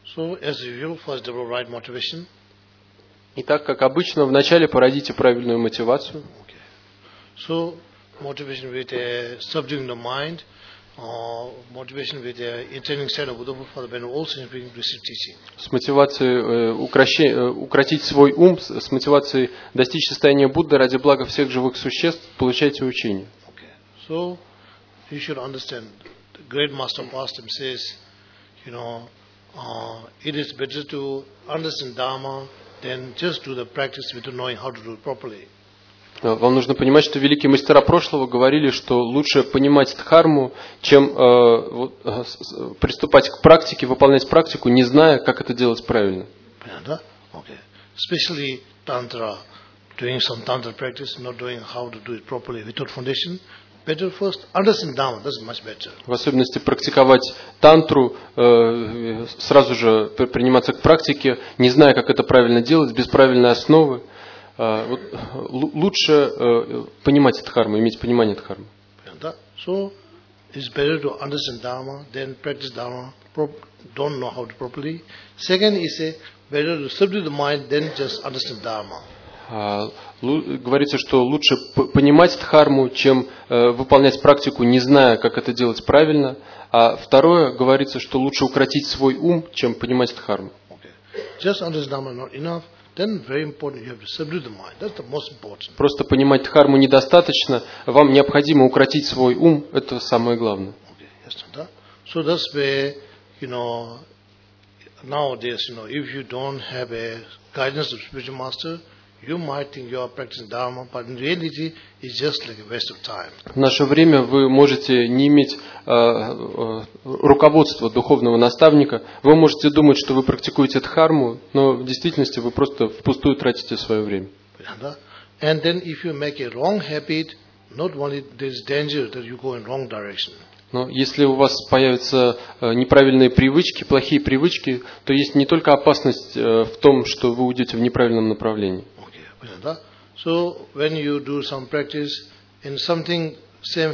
So, as usual, first develop right motivation. Итак, как обычно, вначале породите правильную мотивацию. So, motivation with subduing the mind, motivation with intending state of Buddha for the benefit of all sentient receive teaching. С мотивацией укротить свой ум, с мотивацией достичь состояния Будды ради блага всех живых существ, получайте учение. Okay. So, you should understand. The great master of pastime says, it is better to understand Dharma than just do the practice without knowing how to do it properly. Вам нужно понимать, что великие мастера прошлого говорили, что лучше понимать дхарму, чем приступать к практике, выполнять практику, не зная, как это делать правильно. Okay. Especially tantra, doing some tantra practice, not knowing how to do it properly without foundation. Better first understand Dharma. That's much better. В особенности практиковать тантру, сразу же приниматься к практике, не зная, как это правильно делать, без правильной основы. Лучше понимать дхарму, иметь понимание дхармы. So, it's better to understand Dharma than practice Dharma. Don't know how to properly. Second is better to subdue the mind than just understand Dharma. Говорится, что лучше понимать дхарму, чем выполнять практику, не зная, как это делать правильно. А второе, говорится, что лучше укротить свой ум, чем понимать дхарму. Just understand Dharma not enough. Then very important, you have to subdue the mind. That's the most important. Просто понимать дхарму недостаточно. Вам необходимо укротить свой ум. Это самое главное. So that's where, nowadays, if you don't have a guidance of spiritual master, you might think you are practicing Dharma, but in reality, it's just like a waste of time. В наше время вы можете не иметь руководства духовного наставника. Вы можете думать, что вы практикуете дхарму, но в действительности вы просто впустую тратите свое время. And then if you make a wrong habit, not only there is danger that you go in wrong direction. Но если у вас появятся неправильные привычки, плохие привычки, то есть не только опасность в том, что вы уйдете в неправильном направлении. So when you do some practice and something some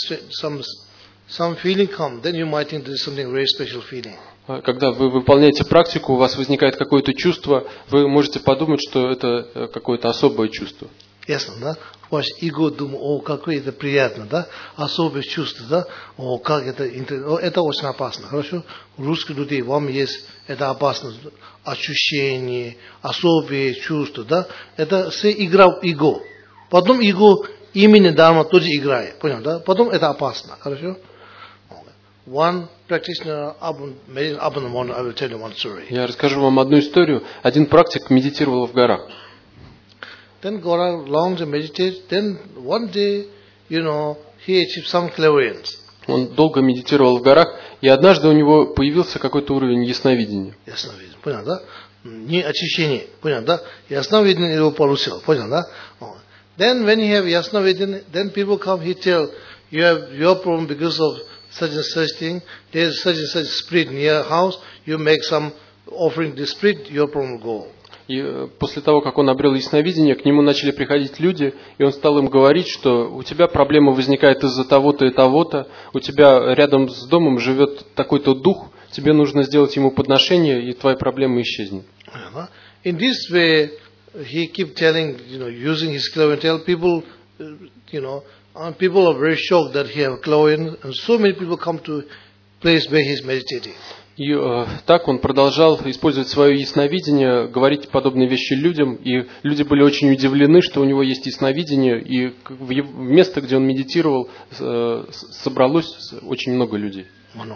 feeling come, then you might think there is something very special feeling. Когда вы выполняете практику, у вас возникает какое-то чувство, вы можете подумать, что это какое-то особое чувство. Ясно, да? Ваш эго думает, какое это приятно, да? Особое чувство, да? Как это интересно. Это очень опасно, хорошо? У русских людей вам есть это опасно. Ощущение, особые чувства, да? Это все игра в эго. Потом эго именно Дharma тоже играет, понял, да? Потом это опасно, хорошо? One practitioner up in the morning, I will tell you one story. Я расскажу вам одну историю. Один практик медитировал в горах. Then go along to meditate. Then one day, he achieved some clairvoyance. Он долго медитировал в горах, и однажды у него появился какой-то уровень ясновидения. Ясновидение, понял, да? Не очищение, понял, да? Ясновидение его получил, понял, да? Then when you have ясновидение, then people come, he tell, you have your problem because of such and such thing. There is such and such spirit near house. You make some offering the spirit, your problem will go. И после того, как он обрел ясновидение, к нему начали приходить люди, и он стал им говорить, что у тебя проблема возникает из-за того-то и того-то, у тебя рядом с домом живет такой-то дух, тебе нужно сделать ему подношение, и твоя проблема исчезнет. In this way, he keep telling, using his clairvoyance, people, people are very shocked that he have clairvoyance, and so many people come to place where he is meditating. И так он продолжал использовать свое ясновидение, говорить подобные вещи людям, и люди были очень удивлены, что у него есть ясновидение, и в место, где он медитировал, собралось очень много людей.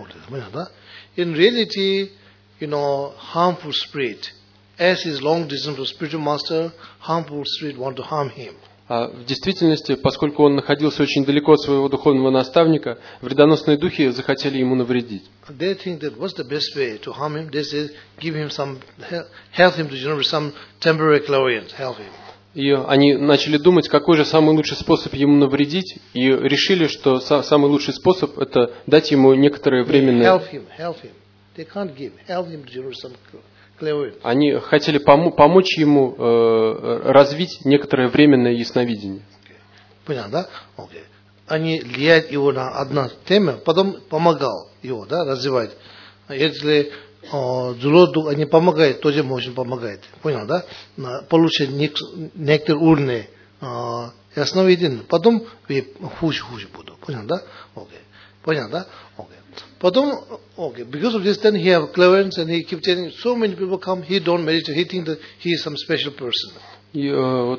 In reality, harmful spirit, as his long distance to spiritual master, harmful spirit want to harm him. А в действительности, поскольку он находился очень далеко от своего духовного наставника, вредоносные духи захотели ему навредить. They think that what's the best way to harm him? They say, give him some, help him to generate some temporary clairvoyance, help him. И они начали думать, какой же самый лучший способ ему навредить, и решили, что самый лучший способ – это дать ему некоторое временное... Help him. They can't give. Help him to generate some clairvoyance. Они хотели помочь ему развить некоторое временное ясновидение. Понятно, да? Okay. Они влияют его на одну тему, потом помогал его, да, развивать. Если зло дух, они помогают, тоже можно помогать. Понял, да? Получить некоторые уровни ясновидения. Потом хуже буду. Понял, да? Окей. Понял, да? Окей. Потом, because of this, then he have cleverness and he keep telling so many people come, he don't meditate, he think that he is some special person. И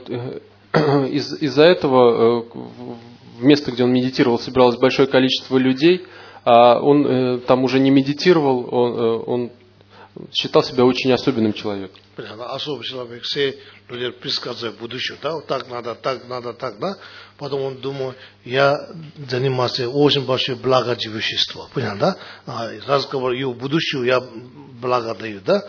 из-за этого в место, где он медитировал, собиралось большое количество людей, а он там уже не медитировал, он считал себя очень особенным человеком. Особый человек, все люди предсказывают будущее, да, так надо, да. Потом он думает, я занимаюсь очень большое благодетельством, понял, да? Разговор о будущем, я благо даю, да?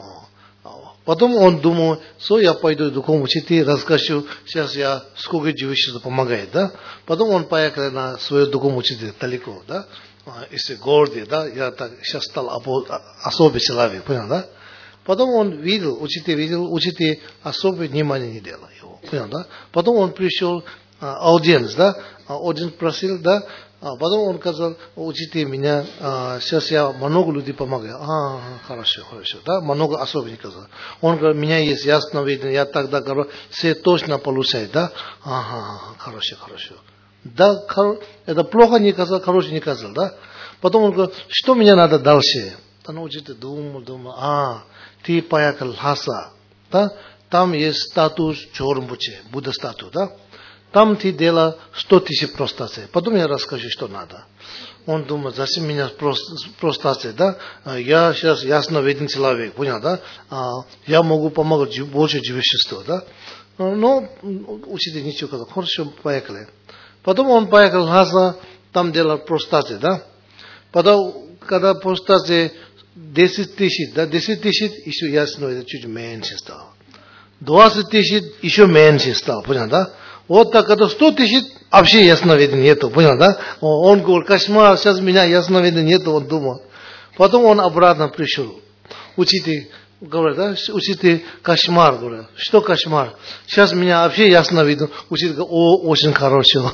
Потом он думает, что я пойду духовному учителю, расскажу, сейчас я сколько девичества помогает, да? Потом он поехал на свою духовному учителя далеко, да? Если гордый, да, я так сейчас стал особый человек, понял, да? Потом он видел, учитель особое внимание не делал его, понял, да? Потом он пришел, аудиенс, да? Аудиенс просил, да? Потом он сказал, учитель меня, сейчас я много людей помогаю. Хорошо, да? Много особенных сказал. Он говорит, у меня есть ясновидение, я тогда говорю, все точно получает, да? Хорошо. Да, это плохо не сказал, хороший не сказал, да? Потом он говорит, что мне надо дальше? Учитель думал, ты поехал Лхаса, да? Там есть статус Чорумбуче, Будда статус, да? Там ты делал 100 тысяч простаций. Потом я расскажу, что надо. Он думает, зачем меня простаций, да? Я сейчас ясновидный человек, понял, да? Я могу помогать больше человечеству, да? Но учитель ничего сказал, хорошо, поехали. Потом он поехал в Лхаса, там делал простаций, да? Потом, когда простаций 10 тысяч, да? 10 тысяч еще ясновидный чуть меньше стал. 20 тысяч еще меньше стал, понял, да? Вот так, когда 100 тысяч, вообще ясновидения нету, понял, да? Он говорит, кошмар, сейчас меня ясновидения нету, он думал. Потом он обратно пришел. Учитель говорит, да, учитель кошмар, говорит, что кошмар? Сейчас меня вообще ясновидение. Учитель говорит, очень хорошо.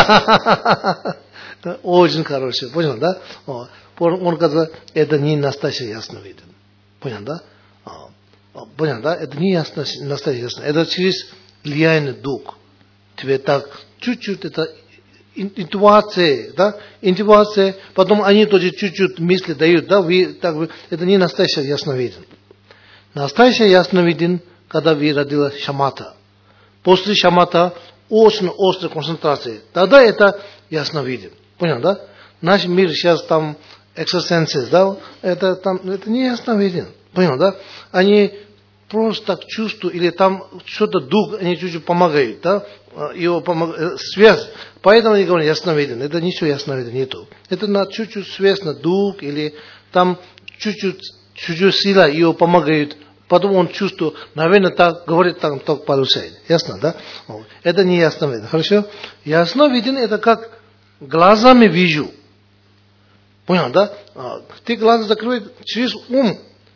Очень хорошо, понял, да? Он сказал, это не настоящее ясновидение. Понял, да? Понял, да? Это не настоящее ясновидение. Это через влияние духа. Тебе так чуть-чуть это интуиция, да, интуиция, потом они тоже чуть-чуть мысли дают, да, это не настоящее ясновидение. Настоящее ясновидение, когда вы родилась шамата. После шамата очень острая концентрация. Тогда это ясновидение. Понял, да? Наш мир сейчас там экстрасенсы, да, это не ясновидение. Понял, да? Они просто так чувствуют, или там что-то дух, они чуть-чуть помогают, да? Его связь. Поэтому они говорят ясновидение. Это ничего ясновидения нету. Это на чуть-чуть связь на дух, или там чуть-чуть сила его помогает. Потом он чувствует, наверное, так говорит, там так получает. Ясно, да? Это не ясновидение. Хорошо? Ясновидение это как глазами вижу. Понял, да? Ты глаза закрываешь через ум.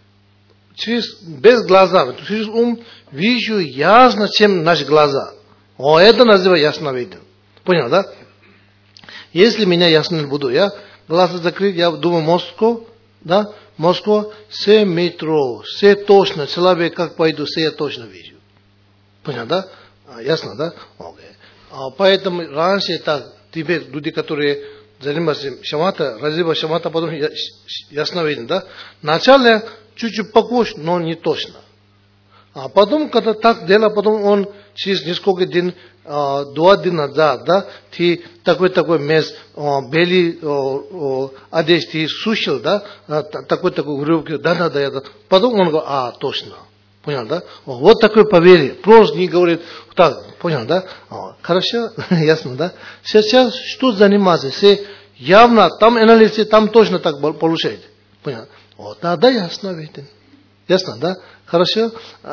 Без глаза, через ум вижу ясно, чем наши глаза. Это называется ясновидение. Понял, да? Если меня ясно буду, я глаза закрыть, я думаю, Москва, да? Москва, все метро, все точно, человек как пойду, все я точно вижу. Понял, да? Ясно, да? Поэтому раньше так, теперь люди, которые занимаются шамата, развивают шамата, потом ясновидение, да? Вначале чуть-чуть похож, но не точно. А потом, когда так делал, потом он через несколько дней, 2 дня назад, да, ты такой мест, белый одежды ты сушил, да, такой урывок, да, потом он говорит, точно. Понял, да? Вот такое поверье. Просто не говорит, так, понял, да? Хорошо, ясно, да? Сейчас что заниматься? Все явно, там анализ, там точно так получает. Понял? Тогда ясно, видите. Ясно, да? Хорошо?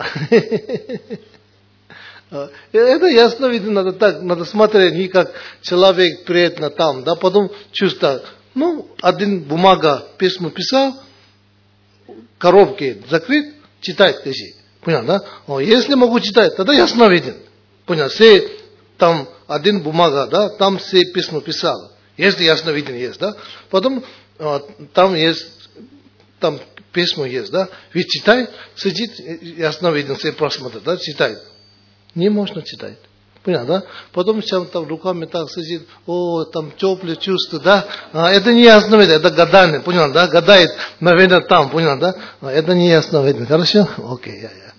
Это ясно, видно, надо смотреть, не как человек приятно там, да, потом чувствовать. Один бумага, письмо писал, коробки закрыт, читать лежит. Понял, да? Если могу читать, тогда ясно виден. Понял, все там один бумага, да, там все письма писал. Если ясно виден есть, да. Потом там есть, там письмо есть, да? Ведь читай, сидит, ясновиден, все просмотрит, да, читает. Не можно читать. Понятно, да? Потом там руками так сидит, там теплые чувства, да? Это не ясновидение, это гадание, понял, да? Гадает, наверное, там, понял, да? Это не ясновидение, хорошо? Окей,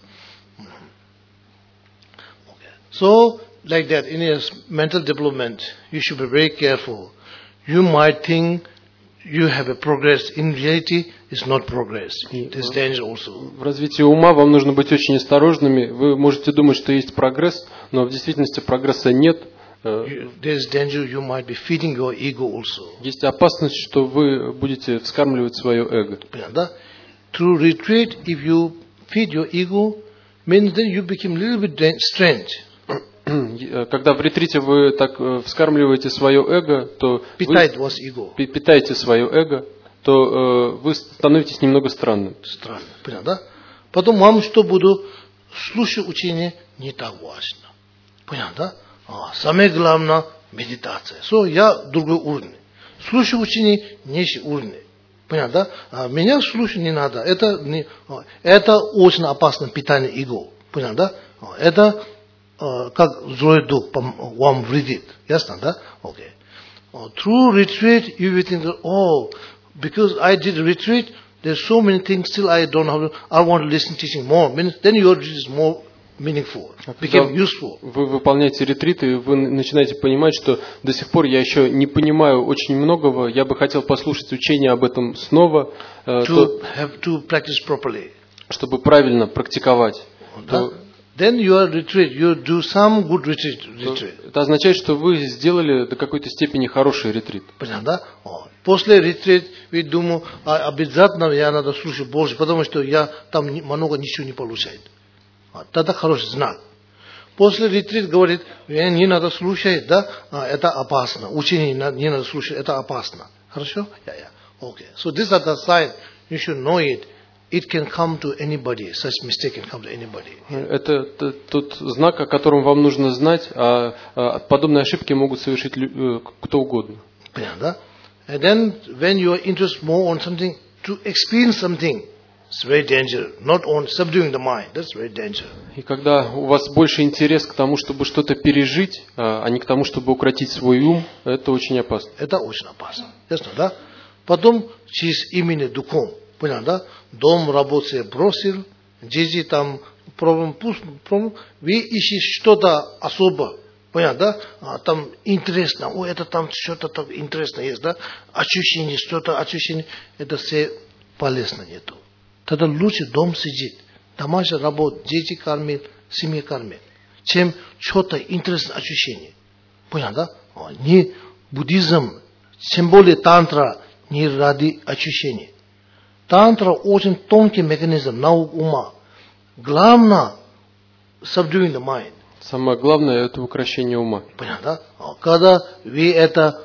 So, like that, in your mental development, you should be very careful. You might think you have a progress. In reality, it's not progress. There's danger also. В развитии ума вам нужно быть очень осторожными. Вы можете думать, что есть прогресс, но в действительности прогресса нет. There's danger you might be feeding your ego also. Есть опасность, что вы будете вскармливать свое эго. Да? Through retreat, if you feed your ego, means then you become a little bit strange. Когда в ретрите вы так вскармливаете свое эго, то питаете свое эго, то вы становитесь немного странным. Странно, понятно, да? Потом вам что буду слушать учение не так важно. Понятно, да? Самое главное медитация. Я другой уровень. Слушать учение нижний уровень. Понятно, да? Меня слушать не надо. Это очень опасно питание эго. Понятно, да? Это как злой дух вам вредит. Ясно, да? Окей. Through retreat, you will think, because I did retreat, there's so many things still I don't have. I want to listen teaching more. Then your retreat is more meaningful, became useful. Вы выполняете ретриты, и вы начинаете понимать, что до сих пор я еще не понимаю очень многого. Я бы хотел послушать учение об этом снова, to practice properly. Чтобы правильно практиковать. Then your retreat, you do some good retreat. Это означает, что вы сделали до какой-то степени хороший ретрит. Понятно, да? После ретрит, вы думаете, обязательно я надо слушать больше, потому что я там много ничего не получаю. Тогда хороший знак. После ретрит говорит, не надо слушать, да? Это опасно. Учение не надо слушать, это опасно. Хорошо? Okay. So these are the signs. You should know it. It can come to anybody. Such mistake can come to anybody. Это тот знак, о котором вам нужно знать, подобные ошибки могут совершить кто угодно. Понятно? And then when you are interested more on something, to experience something, it's very dangerous. Not on subduing the mind. That's very dangerous. И когда у вас больше интерес к тому, чтобы что-то пережить, а не к тому, чтобы укротить свой ум, это очень опасно. Это очень опасно. Ясно, да? Потом через имени духом. Понятно, да? Дом, работу бросил, дети там, проблем, вы ищете что-то особо, понятно, да? Там интересно, это там что-то там интересно есть, да? Ощущение, что-то ощущение, это все полезно нету. Тогда лучше дом сидит, домашняя работа, дети кормит, семья кормит, чем что-то интересное ощущение. Понятно, да? Не буддизм, тем более тантра, не ради ощущений. Тантра очень тонкий механизм наук ума. Главное subduing the mind. Самое главное это укрощение ума. Понятно, да? Когда вы это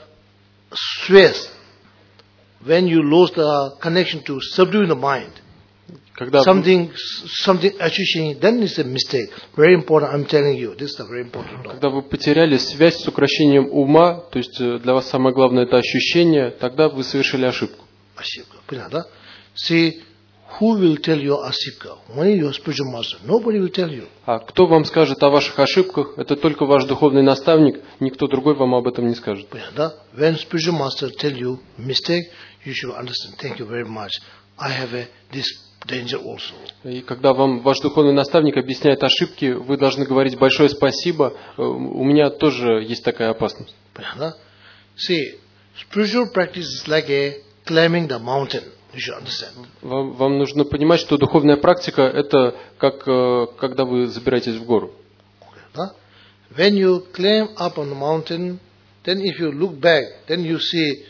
связь, when you lose the connection to subduing the mind, когда something ощущение, then it's a mistake. Very important, I'm telling you, this is a very important. Когда вы потеряли связь с укрощением ума, то есть для вас самое главное это ощущение, тогда вы совершили ошибку. Ошибка, понятно, да? See, who will tell you ошибка? Only your spiritual master. Nobody will tell you. А кто вам скажет о ваших ошибках? Это только ваш духовный наставник. Никто другой вам об этом не скажет. Понятно? When spiritual master tell you mistake, you should understand. Thank you very much. I have this danger also. И когда вам ваш духовный наставник объясняет ошибки, вы должны говорить большое спасибо. У меня тоже есть такая опасность. Понятно? See, spiritual practice is like a climbing the mountain. You should understand. Вам нужно понимать, что духовная практика это как когда вы забираетесь в гору. Okay, when you climb up on the mountain, then if you look back, then you see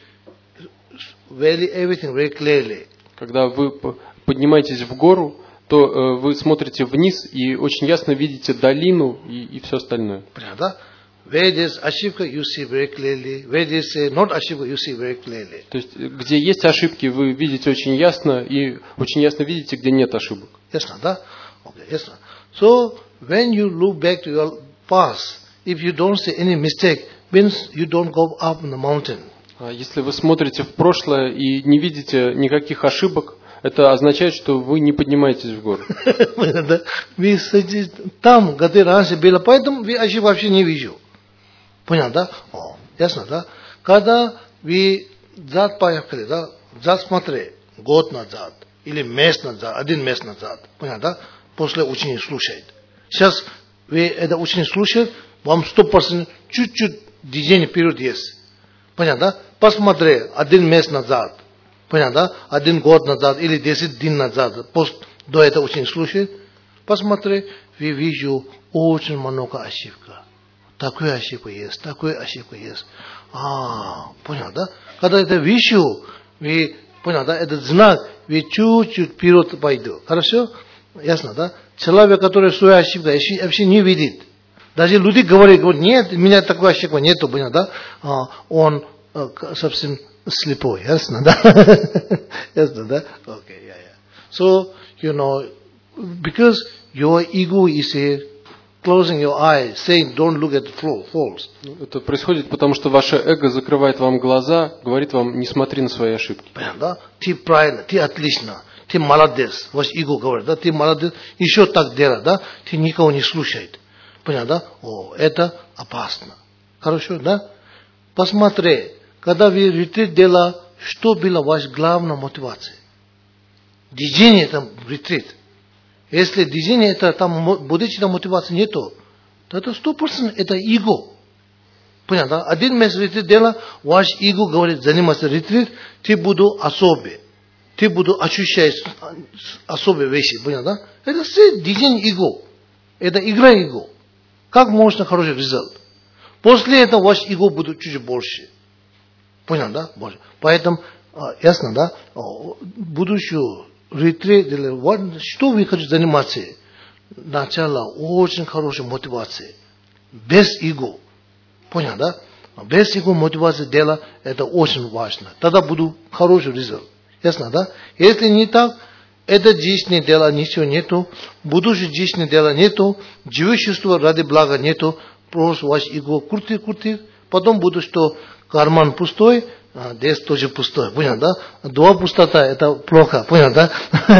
everything very clearly. Когда вы поднимаетесь в гору, то вы смотрите вниз и очень ясно видите долину и все остальное. Понятно? Where there's ошибка, you see very clearly. Where there's not ошибка, you see very clearly. То есть, где есть ошибки, вы видите очень ясно, и очень ясно видите, где нет ошибок. Ясно, да? Okay, ясно. So, when you look back to your past, if you don't see any mistake, means you don't go up on the mountain. Если вы смотрите в прошлое и не видите никаких ошибок, это означает, что вы не поднимаетесь в гору. Там, где раньше было, поэтому вы вообще не вижу. Понятно, да? Ясно, да? Когда вы назад поехали, да, назад смотри, год назад, или месяц назад, 1 месяц назад, понятно, да? После ученик слушает. Сейчас вы это ученик слушает, вам 100% чуть-чуть движение вперед есть. Понятно, да? Посмотри, 1 месяц назад, понятно, да? 1 год назад, или 10 дней назад, до этого ученик слушает, посмотри, вы вижу очень много ошибок. Такая ошибка есть, такая ошибка есть. Понятно, да? Когда это вижу, вы, понятно, да? Этот знак, вы чуть-чуть вперед пойдете. Хорошо? Ясно, да? Человек, который свою ошибку вообще не видит. Даже люди говорят, нет, у меня такой ошибки нету, понятно, да? Он совсем слепой. Ясно, да? Ясно, да? Okay, yeah. So, because your ego is closing your eyes, saying, don't look at the faults. Это происходит потому, что ваше эго закрывает вам глаза, говорит вам, не смотри на свои ошибки. Понятно? Ты правильно, ты отлично, ты молодец. Ваш эго говорит, да, ты молодец, еще так делай, да, ты никого не слушает. Понятно? Это опасно. Хорошо, да? Посмотри, когда вы ретрит делали, что была ваша главная мотивация? Движение там ретрит. Если движение это там будущая мотивация нету, то это 100% это эго. Понятно? 1 месяц ретрит делал, ваш эго говорит, заниматься ретрит, ты буду особый. Ты буду ощущать особые вещи. Понятно? Это все движение эго. Это игра эго. Как можно хороший результат? После этого ваш эго будет чуть больше. Понятно, да? Поэтому, ясно, да? Будущую ретрит, что вы хотите заниматься? Начало очень хорошей мотивации. Без эго. Понятно, да? Без эго мотивации дела, это очень важно. Тогда будет хороший результат. Ясно, да? Если не так, это жизнь дела ничего нету, будущее жизнь дела нету, живущество ради блага нету, просто ваш эго крутит, потом будет, что карман пустой, здесь тоже пустой, понятно, да? 2 пустота, это плохо, понятно,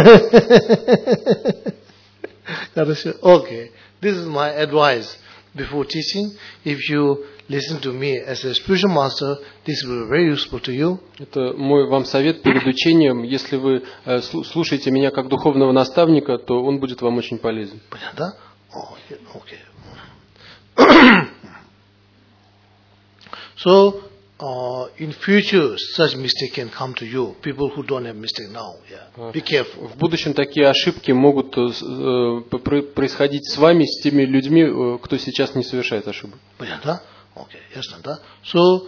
да? Хорошо, окей. This is my advice before teaching. If you listen to me as a spiritual master, this will be very useful to you. Это мой вам совет перед учением. Если вы слушаете меня как духовного наставника, то он будет вам очень полезен. Понятно? Окей. So, in future, such mistake can come to you. People who don't have mistake now, yeah. Be careful. В будущем такие ошибки могут происходить с вами, с теми людьми, кто сейчас не совершает ошибок. Понятно? Okay, ясно, да? So,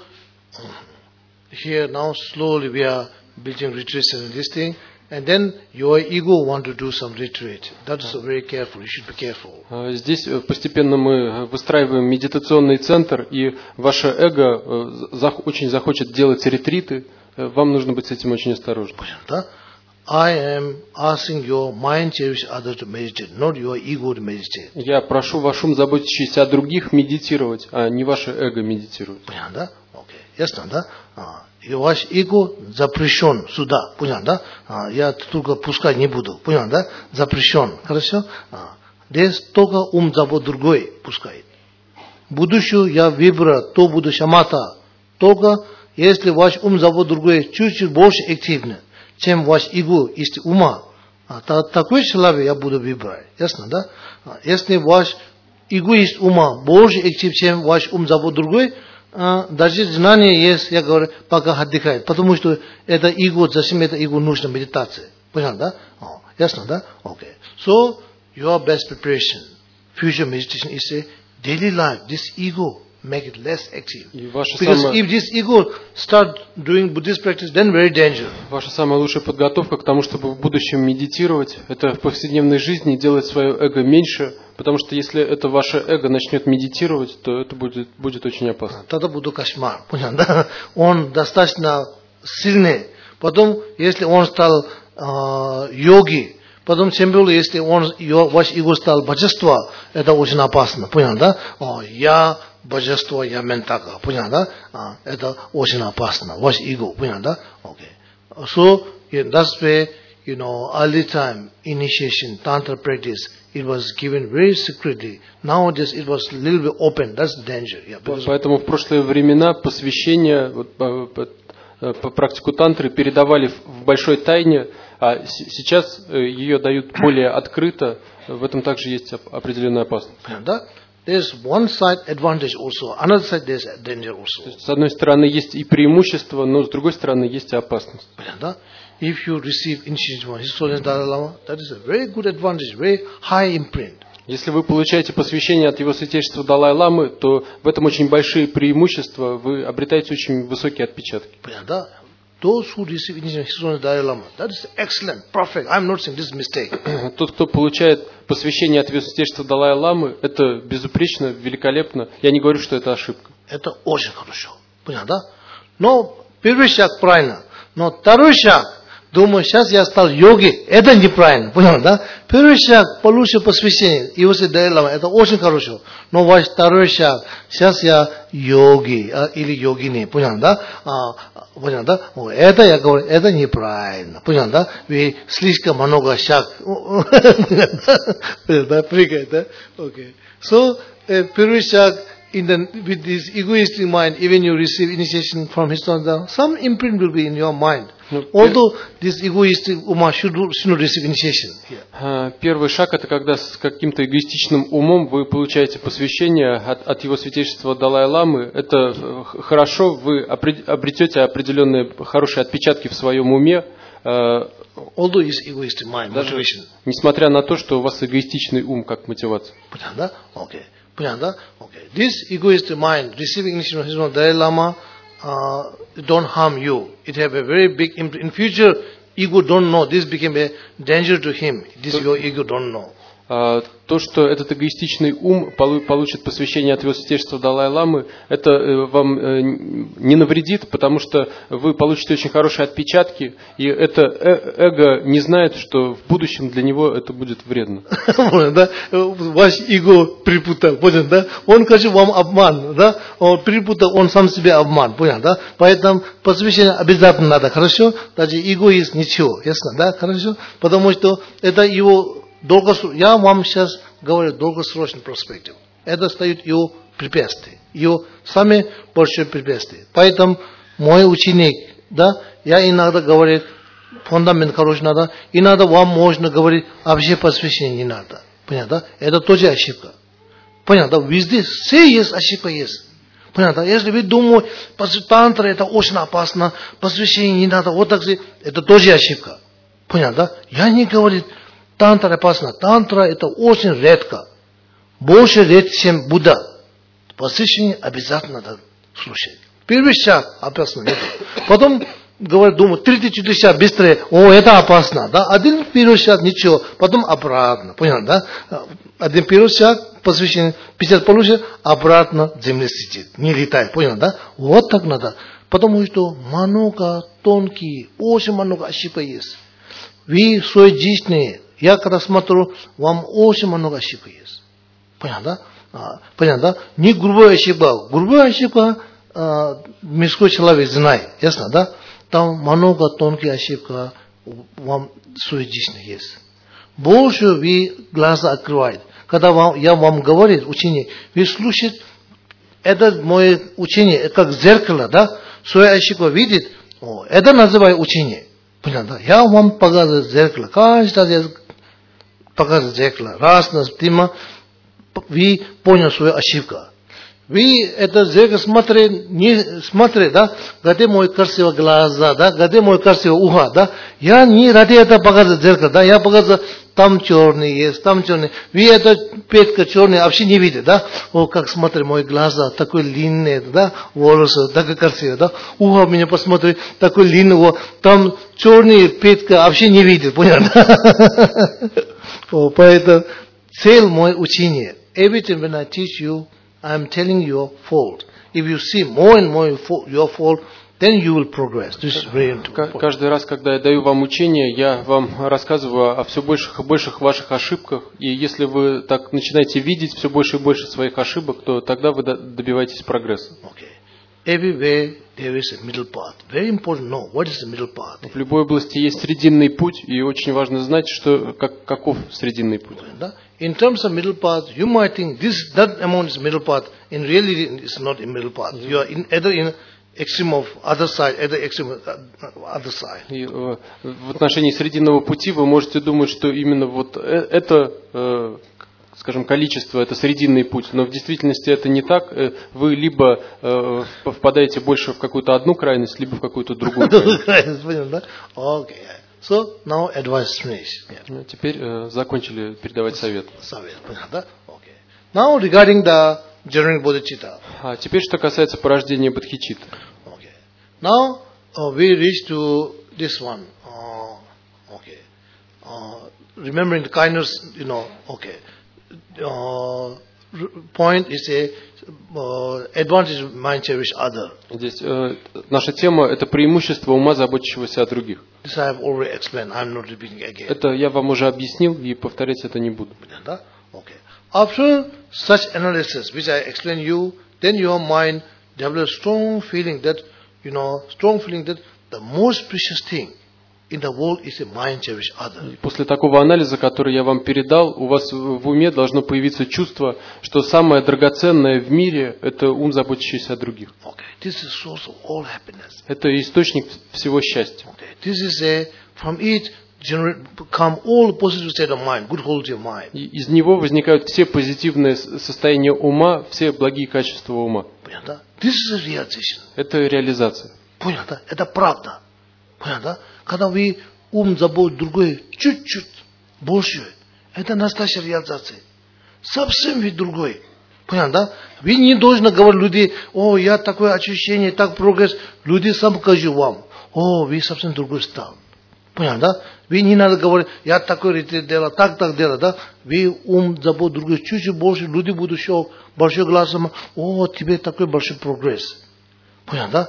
here now slowly we are building retreats and this thing, and then your ego want to do some retreat. That is very careful. You should be careful. Здесь постепенно мы выстраиваем медитационный центр, и ваше эго очень захочет делать ретриты. Вам нужно быть с этим очень осторожным. Понятно? I am asking your mind cherish others to meditate, not your ego to meditate. Я прошу ваш ум, заботящийся о других, медитировать, а не ваше эго медитировать. Понятно? Окей. Ясно, да? И ваш эго запрещен сюда. Понятно, да? Я только пускать не буду. Понятно, да? Запрещен. Хорошо? Здесь только ум забот другой пускает. Будущее я выбрал, то буду шамата. Только если ваш ум забот другой, чуть-чуть больше активно, чем ваш эго из ума, такой человек я буду выбирать. Ясно, да? Если ваш эго из ума больше актив, чем ваш ум забот другой, даже знание есть, я говорю, пока отдыхает. Потому что это эго, зачем это эго нужно медитация. Понятно, да? Ясно, да? Окей. So, your best preparation, future meditation is a daily life. This ego, make it less active. Because if this ego start doing Buddhist practice, then very dangerous. Ваша самая лучшая подготовка к тому, чтобы в будущем медитировать, это в повседневной жизни делать свое эго меньше, потому что если это ваше эго начнет медитировать, то это будет очень опасно. Тогда будет кошмар, понятно, да? Он достаточно сильный. Потом, если он стал йоги, потом, тем более, если ваш эго стал божество, это очень опасно, понятно, да? Я божество, я ментака, понятно, да? Это очень опасно, ваш эго, понятно, да? Okay. So, that's why early time initiation, tantra practice, it was given very secretly. Nowadays it was a little bit open. That's the danger. Yeah, поэтому в прошлые времена посвящение по практику тантры передавали в большой тайне, а сейчас ее дают более открыто. В этом также есть определенная опасность. There's one side advantage also, another side there's danger also. С одной стороны есть и преимущество, но с другой стороны есть и опасность. If you receive initiation from His Holiness Dalai Lama, that is a very good advantage, very high imprint. Если вы получаете посвящение от Его Святейшества Далай-ламы, то в этом очень большие преимущества, вы обретаете очень высокие отпечатки. Those who receive initiation from His Holiness Dalai Lama, that is excellent, perfect. I'm not saying this is mistake. Тот, кто получает посвящение от Его Святейшества Далай-ламы, это безупречно, великолепно. Я не говорю, что это ошибка. Это очень хорошо. Понятно? Но первый шаг правильно. Но второй шаг, думаю, сейчас я стал йоги, это неправильно. Понял, да? Первый шаг, получил посвящение, Его Святейшества Далай-лама, это очень хорошо. Но ваш второй шаг, сейчас я йоги или йогини. Понял, да? Понял, да? Это я говорю, это неправильно. Понял, да? Вы слишком много шаг. Понял, да? Прыгает, да? Окей. So, первый шаг, with this egoistic mind, even you receive initiation from His Holiness, some imprint will be in your mind. Although this egoistic Uma should not receive initiation. Первый шаг — это когда с каким-то эгоистичным умом вы получаете посвящение от Его Святейшества Далай-ламы. Это хорошо, вы обретете определенные хорошие отпечатки в своем уме. Although it's egoistic mind, даже несмотря на то, что у вас эгоистичный ум как мотивация. Okay. This egoistic mind, receiving initiation from His Holiness Dalai Lama, don't harm you. It have a very big impact. In future, ego don't know. This became a danger to him. This your ego don't know. То, что этот эгоистичный ум получит посвящение от Его Святейшества Далай-ламы, это вам не навредит, потому что вы получите очень хорошие отпечатки, и это эго не знает, что в будущем для него это будет вредно. Ваш эго припутал, понял, да? Он хочет вам обман, да? Он припутал, он сам себе обман, понял, да? Поэтому посвящение обязательно надо, хорошо? Даже эго есть ничего, ясно, да? Хорошо? Потому что это его я вам сейчас говорю долгосрочный перспектив. Это стоит его препятствие, его самое большое препятствие. Поэтому мой ученик, да, я иногда говорю, фундамент хороший надо, иногда вам можно говорить, вообще посвящение не надо. Понятно? Это тоже ошибка. Понятно? Везде все есть, ошибка есть. Понятно? Если вы думаете, тантра это очень опасно, посвящение не надо, вот так, это тоже ошибка. Понятно? Я не говорю, тантра опасно. Тантра это очень редко. Больше редко, чем Будда. Посвящение обязательно надо слушать. Первый шаг опасно нет. Потом думаю, 3-4 шага быстрее. Это опасно. Да? Один первый шаг ничего. Потом обратно. Понял, да? Один первый шаг посвящение 50 получит, обратно земля сидит. Не летает. Понял, да? Вот так надо. Потому что много тонкие, очень много ошибок есть. Вы в своей жизни, я когда смотрю, вам очень много ошибок есть. Понятно, да? Понятно, да? Не грубая ошибка. Грубая ошибка мирской человек знает. Ясно, да? Там много тонких ошибок вам в своей жизни есть. Больше вы глаза открываете. Когда я вам говорю, ученик, вы слушаете, это мое учение, как зеркало, да? Свою ошибку видит, это называю учение. Понятно, да? Я вам показываю зеркало. Каждый раз я показываю зеркало. Раз на тема, вы поняли свою ошибку. Вы это зеркало смотрите, да? Где мои красивые глаза, да? Где мои красивые ухо, да? Я не ради этого показываю зеркало, да? Я показываю, там черный есть, там черный. Вы это петка черный вообще не видите, да? Как смотри, мои глаза, такой длинный, да? Волосы, такой красивый, да? Ухо меня посмотри, такой длинный, там черный петка вообще не видит, понял, да? Поэтому цель мой учение. Everything when I teach you, I am telling you your fault. If you see more and more your fault, then you will progress. This is very important. Каждый раз, когда я даю вам учение, я вам рассказываю о все больших и больших ваших ошибках. И если вы так начинаете видеть все больше и больше своих ошибок, то тогда вы добиваетесь прогресса. Okay. everywhere there is a middle path. Very important to know what is the middle path. В любой области есть срединный путь, и очень важно знать, что, каков срединный путь. In terms of middle path, you might think that amount is middle path. In reality, it's not a middle path. You are either in extreme of other side, either extreme of other side. И, в отношении срединного пути вы можете думать, что именно вот это, скажем, количество, это срединный путь, но в действительности это не так. Вы либо впадаете больше в какую-то одну крайность, либо в какую-то другую крайность. Okay. So now advice finish. Теперь закончили передавать совет. Okay. Now regarding the generating bodhicitta. А теперь что касается порождения бодхичитты. Okay. Now we reach to this one. Okay. Remembering the kindness, okay. Point is a advantage of mind cherish other. Здесь наша тема – это преимущество ума, заботящегося о других. This I have already explained. I'm not repeating again. Это я вам уже объяснил и повторять это не буду. Okay. After such analysis, which I explained you, then your mind develops strong feeling that the most precious thing in the world is a mind cherish other. После такого анализа, который я вам передал, у вас в уме должно появиться чувство, что самое драгоценное в мире – это ум, заботящийся о других. Okay. This is source of all happiness. Это источник всего счастья. Okay. This is from it come all positive state of mind, good quality of mind. И из него возникают все позитивные состояния ума, все благие качества ума. Понятно? This is a realization. Это реализация. Понятно? Это правда. Понятно? Когда вы ум заботит другой чуть-чуть больше, это настоящая реализация. Совсем ведь другой. Понятно? Вы не должны говорить люди, я такое ощущение, так прогресс. Люди сам скажут вам, вы совсем другой стал. Понятно? Вы не надо говорить, я такой ретрит делал, так делал, да? Вы ум заботит другой чуть-чуть больше, люди будут еще большой глазом, тебе такой большой прогресс. Понятно?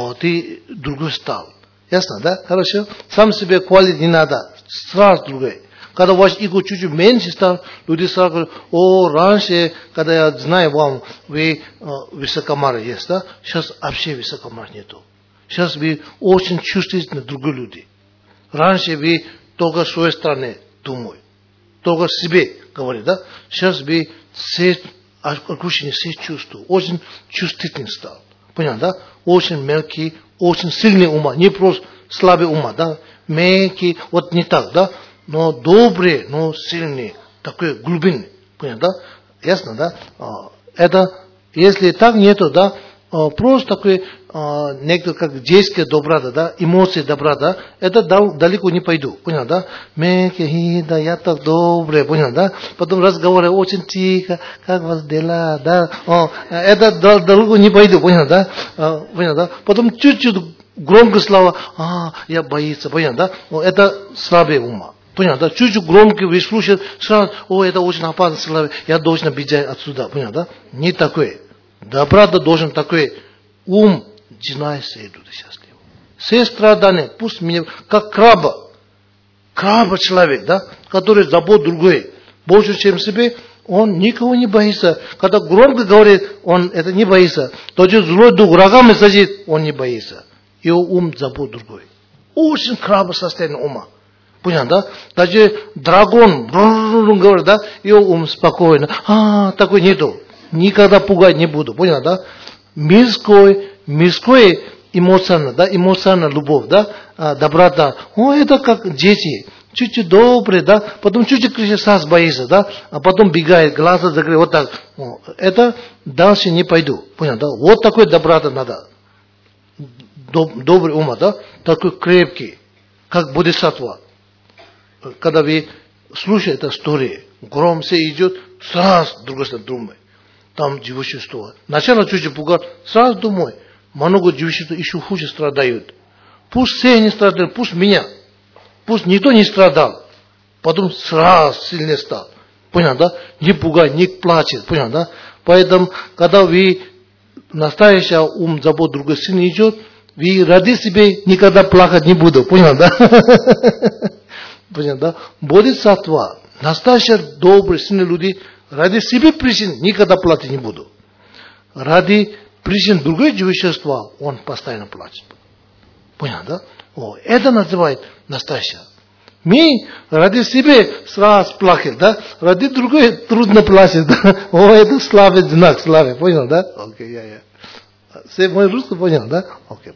Ты другой стал. Ясно, да? Хорошо? Сам себе хвалить не надо. Сразу другой. Когда ваш эго чуть-чуть меньше стал, люди сразу говорят, раньше, когда я знаю вам, вы высокомар есть, да? Сейчас вообще высокомар нету. Сейчас вы очень чувствительны другие люди. Раньше вы только в своей стране думаете. Только себе говорите, да? Сейчас вы все окружение, все чувствуют. Очень чувствительный стал. Понятно, да? Очень мелкий, очень сильный ума. Не просто слабый ума, да? Мягкий, вот не так, да? Но добрый, но сильный. Такой глубинный. Понятно, да? Ясно, да? Это, если так нету, да? Просто такой, некто как детская доброта, да? Эмоции доброта, это далеко не пойду. Понятно, да? Мягкий, да, я так добрый, понятно, да? Потом разговоры очень тихо, как вас дела, да? Это далеко не пойду, понятно, да? Понятно, да? Потом чуть-чуть громко слова, я боится, понятно, да? Это слабый ума. Понятно, да? Чуть-чуть громко вы слушаете, сразу, это очень опасно, слабый, я должен бежать отсюда, понятно, да? Не такой. Доброта должен такой ум, жена идут счастливо. Все страдания, пусть меня, как краба человек, да, который заботит другой, больше, чем себе, он никого не боится. Когда громко говорит, он это не боится. Тот же злой дух врагами садит, он не боится. Его ум заботит другой. Очень краба состояние ума. Понятно, да? Даже дракон говорит, да, его ум спокойно. Такой нету. Никогда пугать не буду, понял, да? Мирской эмоционально, да, эмоциональная любовь, да, доброта. Это как дети, чуть-чуть добрые, да, потом чуть-чуть кричит, сразу боится, да, а потом бегает, глаза закрыт, вот так. Это дальше не пойду, понял, да? Вот такой доброта надо. Добрый ум, да, такой крепкий, как бодхисаттва. Когда вы слушаете эту историю, гром все идет, сразу другой стороны думает. Там живущество. Сначала чуть-чуть пугал, сразу думай, много живущества еще хуже страдают. Пусть все не страдают, пусть меня, пусть никто не страдал. Потом сразу сильнее стал. Понял, да? Не пугай, не плачет, понял, да? Поэтому, когда вы настоящий ум забот другой сильно идет, вы ради себя никогда плакать не буду, понял, да? Понял, да? Бодхисаттва, настоящие добрые, сильные люди, ради себя причин никогда платить не буду. Ради причина другое вещество, он постоянно плачет. Понял, да? Это называют настоящее. Мы ради себя сразу плакали, да? Ради другой трудно плачет, да? Это славный знак, славы, понял, да? Окей, я. Все мой русский понял, да? Окей.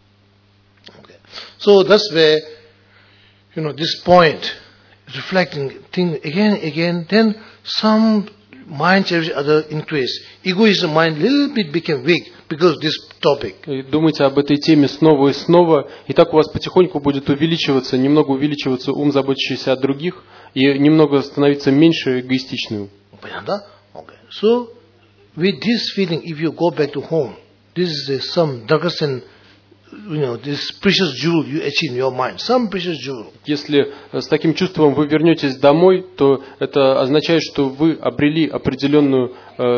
So that's where, this point, reflecting, think again, then some mind every other increase. Egoism mind little bit became weak because this topic. И думайте об этой теме снова и снова, и так у вас потихоньку будет немного увеличиваться ум, заботящийся о других, и немного становиться меньше эгоистичный ум. Понятно? Okay. So, with this feeling, if you go back to home, this is some darkest, this precious jewel you achieve in your mind, some precious jewel. Если с таким чувством вы вернетесь домой, то это означает, что вы обрели определенную,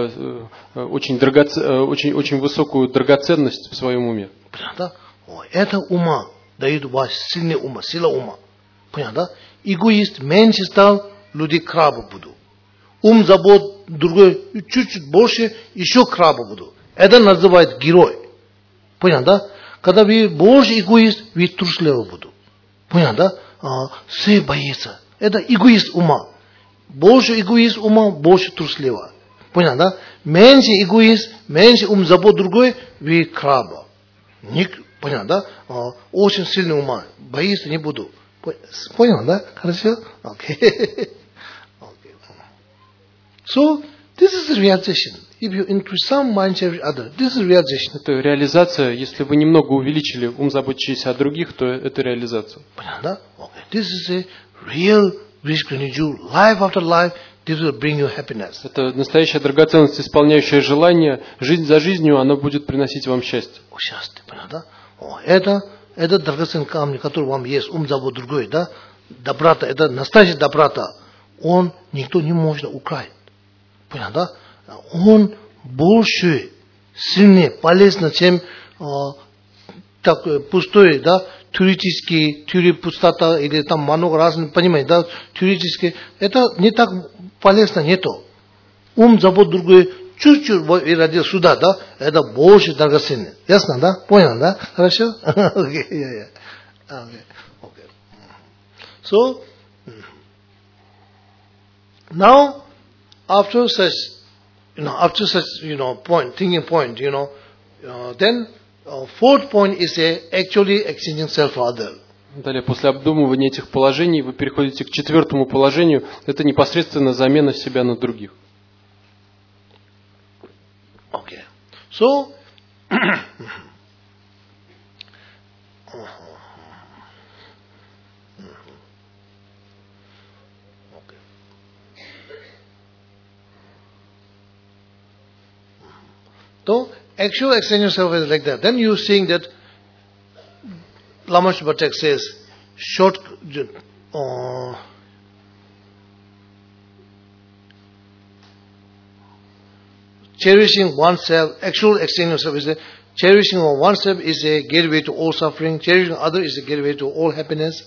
очень высокую драгоценность в своем уме. Понятно? Это ума дает вас сильный ума, сила ума. Понятно? Эгоист меньше стал, люди крабы будут. Ум забот другой, чуть-чуть больше, еще крабы будут. Это называют герой. Понятно? Когда вы больше эгоист, вы трусливы будут. Понятно? Все боятся. Это эгоист ума. Больше эгоист ума, больше трусливо. Понятно? Меньше эгоист, меньше ум забот другой, вы краба. Понятно? Очень сильный ума. Бояться не буду. Понял, да? Хорошо? Okay. So, this is realization. If you increase some mind every other, this is realization. Это реализация. Если вы немного увеличили ум, заботящийся о других, то это реализация. Понятно? Okay. This is a real rich jewel. Life after life, this will bring you happiness. Это настоящая драгоценность, исполняющая желание. Жизнь за жизнью, она будет приносить вам счастье. Счастье, понятно? Это драгоценный камень, который вам есть, ум забот другой, да? Доброта, это настоящая доброта. Он никто не может украсть. Понятно? Он больше, сильнее, полезно, чем такой пустой, да, теоретический, пустота, или там много разных, понимаете, да, теоретически. Это не так полезно, нету. Ум забот другой, чуть-чуть ради суда, да, это больше драгоценно. Ясно, да? Понял, да? Хорошо? Okay. So, now, after such, thinking point, then fourth point is actually exchanging self for other. Далее, после обдумывания этих положений, вы переходите к четвертому положению. Это непосредственно замена себя на других. Okay. So, So, actual exchange yourself is like that. Then you seeing that Lama Shubatek says, cherishing oneself, actual exchange yourself is cherishing oneself is a gateway to all suffering, cherishing other is a gateway to all happiness.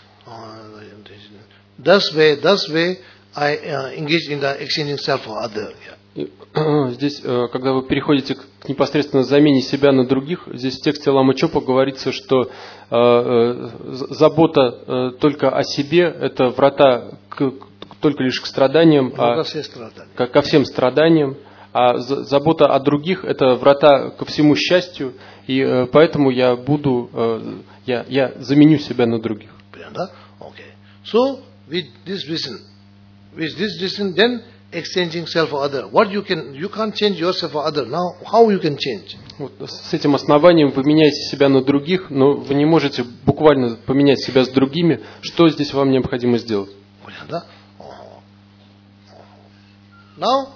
Thus way I engage in the exchanging self for other. Yeah. Здесь, когда вы переходите к непосредственно замене себя на других, здесь в тексте Лама Чопа говорится, что забота только о себе – это врата только лишь к страданиям, ко всем страданиям, а забота о других – это врата ко всему счастью, и поэтому я заменю себя на других. Okay. So, with this reason, then exchanging self for other. You can't change yourself for other. Now, how you can change? Вот, с этим основанием вы меняете себя на других, но вы не можете буквально поменять себя с другими. Что здесь вам необходимо сделать? Now,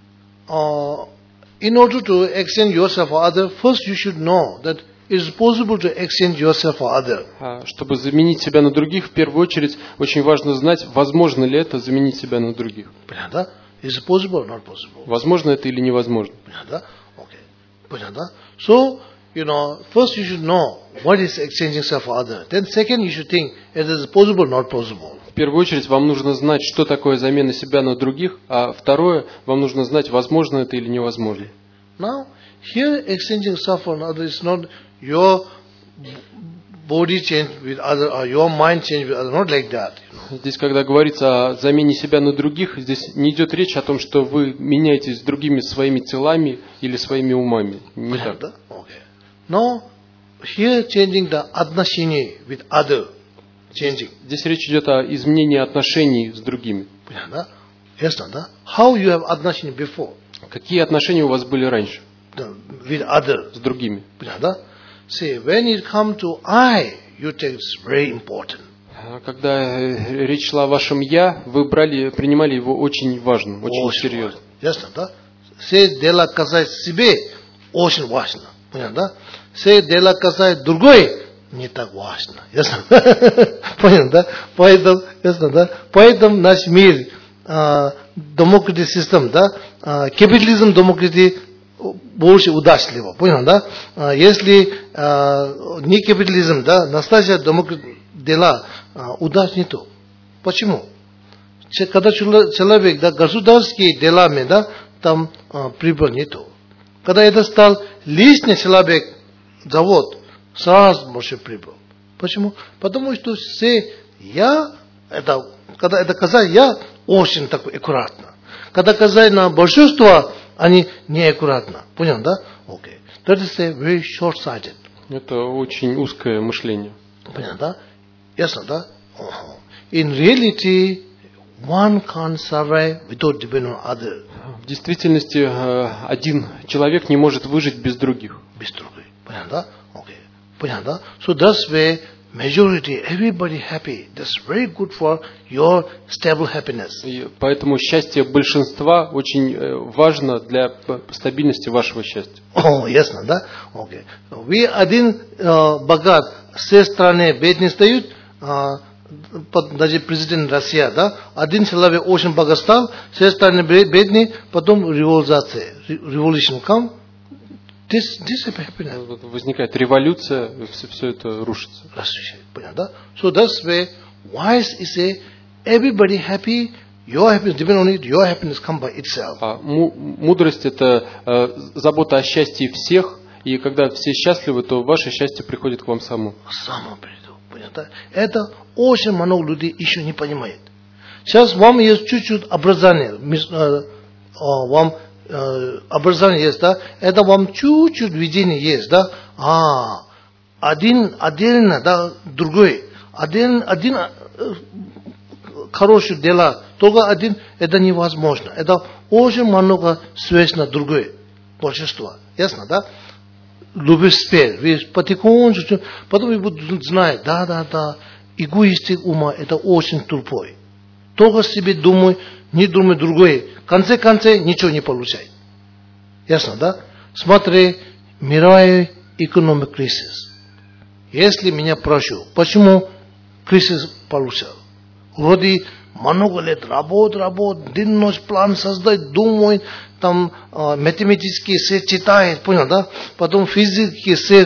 in order to exchange yourself for other, first you should know that it is possible to exchange yourself for other. Чтобы заменить себя на других, в первую очередь, очень важно знать, возможно ли это заменить себя на других. Понятно? Is it possible or not possible? Возможно это или невозможно? Понятно? Okay. Понятно? So, first you should know what is exchanging self for other. Then second you should think, is it possible or not possible? В первую очередь вам нужно знать, что такое замена себя на других, а второе, вам нужно знать, возможно это или невозможно. Now, Here, exchanging stuff on others is not your body change with other, or your mind change with other, not like that. Здесь, когда говорится о замене себя на других, здесь не идет речь о том, что вы меняетесь с другими своими телами или своими умами. Не так. Okay. No, here changing the отношения with other, changing. Здесь речь идет о изменении отношений с другими. Yes, no, how you have отношения before? Какие отношения у вас были раньше? With other. С другими. See, when it comes to I, you take it's very important. Когда речь шла о вашем «я», вы принимали его очень важным, очень серьезно. Ясно, да? Все дело касается себе, очень важно. Понятно, да? Все дело касается другой, не так важно. Ясно? Понятно, да? Поэтому, ясно, да? Поэтому наш мир, демократический систем, да? Капитализм, демократия больше удачливо. Понятно, да? Если не капитализм, да? Настоящая демократия, дела удач нету. Почему? Когда человек, да, государственные делами, да, там прибыль нету. Когда это стал личный человек, завод, сразу больше прибыль. Почему? Потому что все я, это, когда это казать я, очень так аккуратно. Когда казать на большинство, они неаккуратно. Понял, да? Okay. That is a very short-sighted. Это очень узкое мышление. Понятно, да? Ясно, да? In reality, one can't survive without depending on other. В действительности, один человек не может выжить без других. Без других. Понятно, да? Okay. Понятно, да? So that's why majority, everybody happy. That's very good for your stable happiness. И поэтому счастье большинства очень важно для стабильности вашего счастья. Ясно, да? Okay. Вы один богат, все страны бедные стоят, даже президент России, да, один человек очень богат стал, все страны бедные, потом революция, revolution come, this is happiness. Возникает революция, все это рушится. Понятно, да? So that's why wise is a everybody happy, your happiness depend on it, your happiness come by itself. Мудрость это забота о счастье всех, и когда все счастливы, то ваше счастье приходит к вам само. Само придет. Понятно? Это очень много людей еще не понимает. Сейчас вам есть чуть-чуть образование, вам образование есть, да? Это вам чуть-чуть видение есть, да? Один отдельно, да, другой. Один хорошее дело, только один, это невозможно. Это очень много связь на другое. Большинство. Ясно, да? Любишь спеть, вы потихоньку, потом вы будете знать, да, эгоистик ума, это очень тупой. Только себе думай, не думай другой. В конце ничего не получай. Ясно, да? Смотри, мировой экономик кризис. Если меня прошу, почему кризис получил? Вроде много лет работает, день-ночь план создать, думает, там математические все читает, понял, да? Потом физические все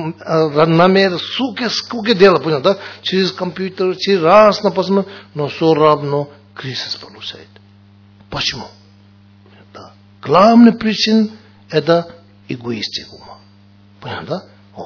намер, сколько дела, понял, да? Через компьютер, через раз на посмотрим, но все равно кризис получает. Почему? Да. Главная причина это эгоистика ума. Понял, да?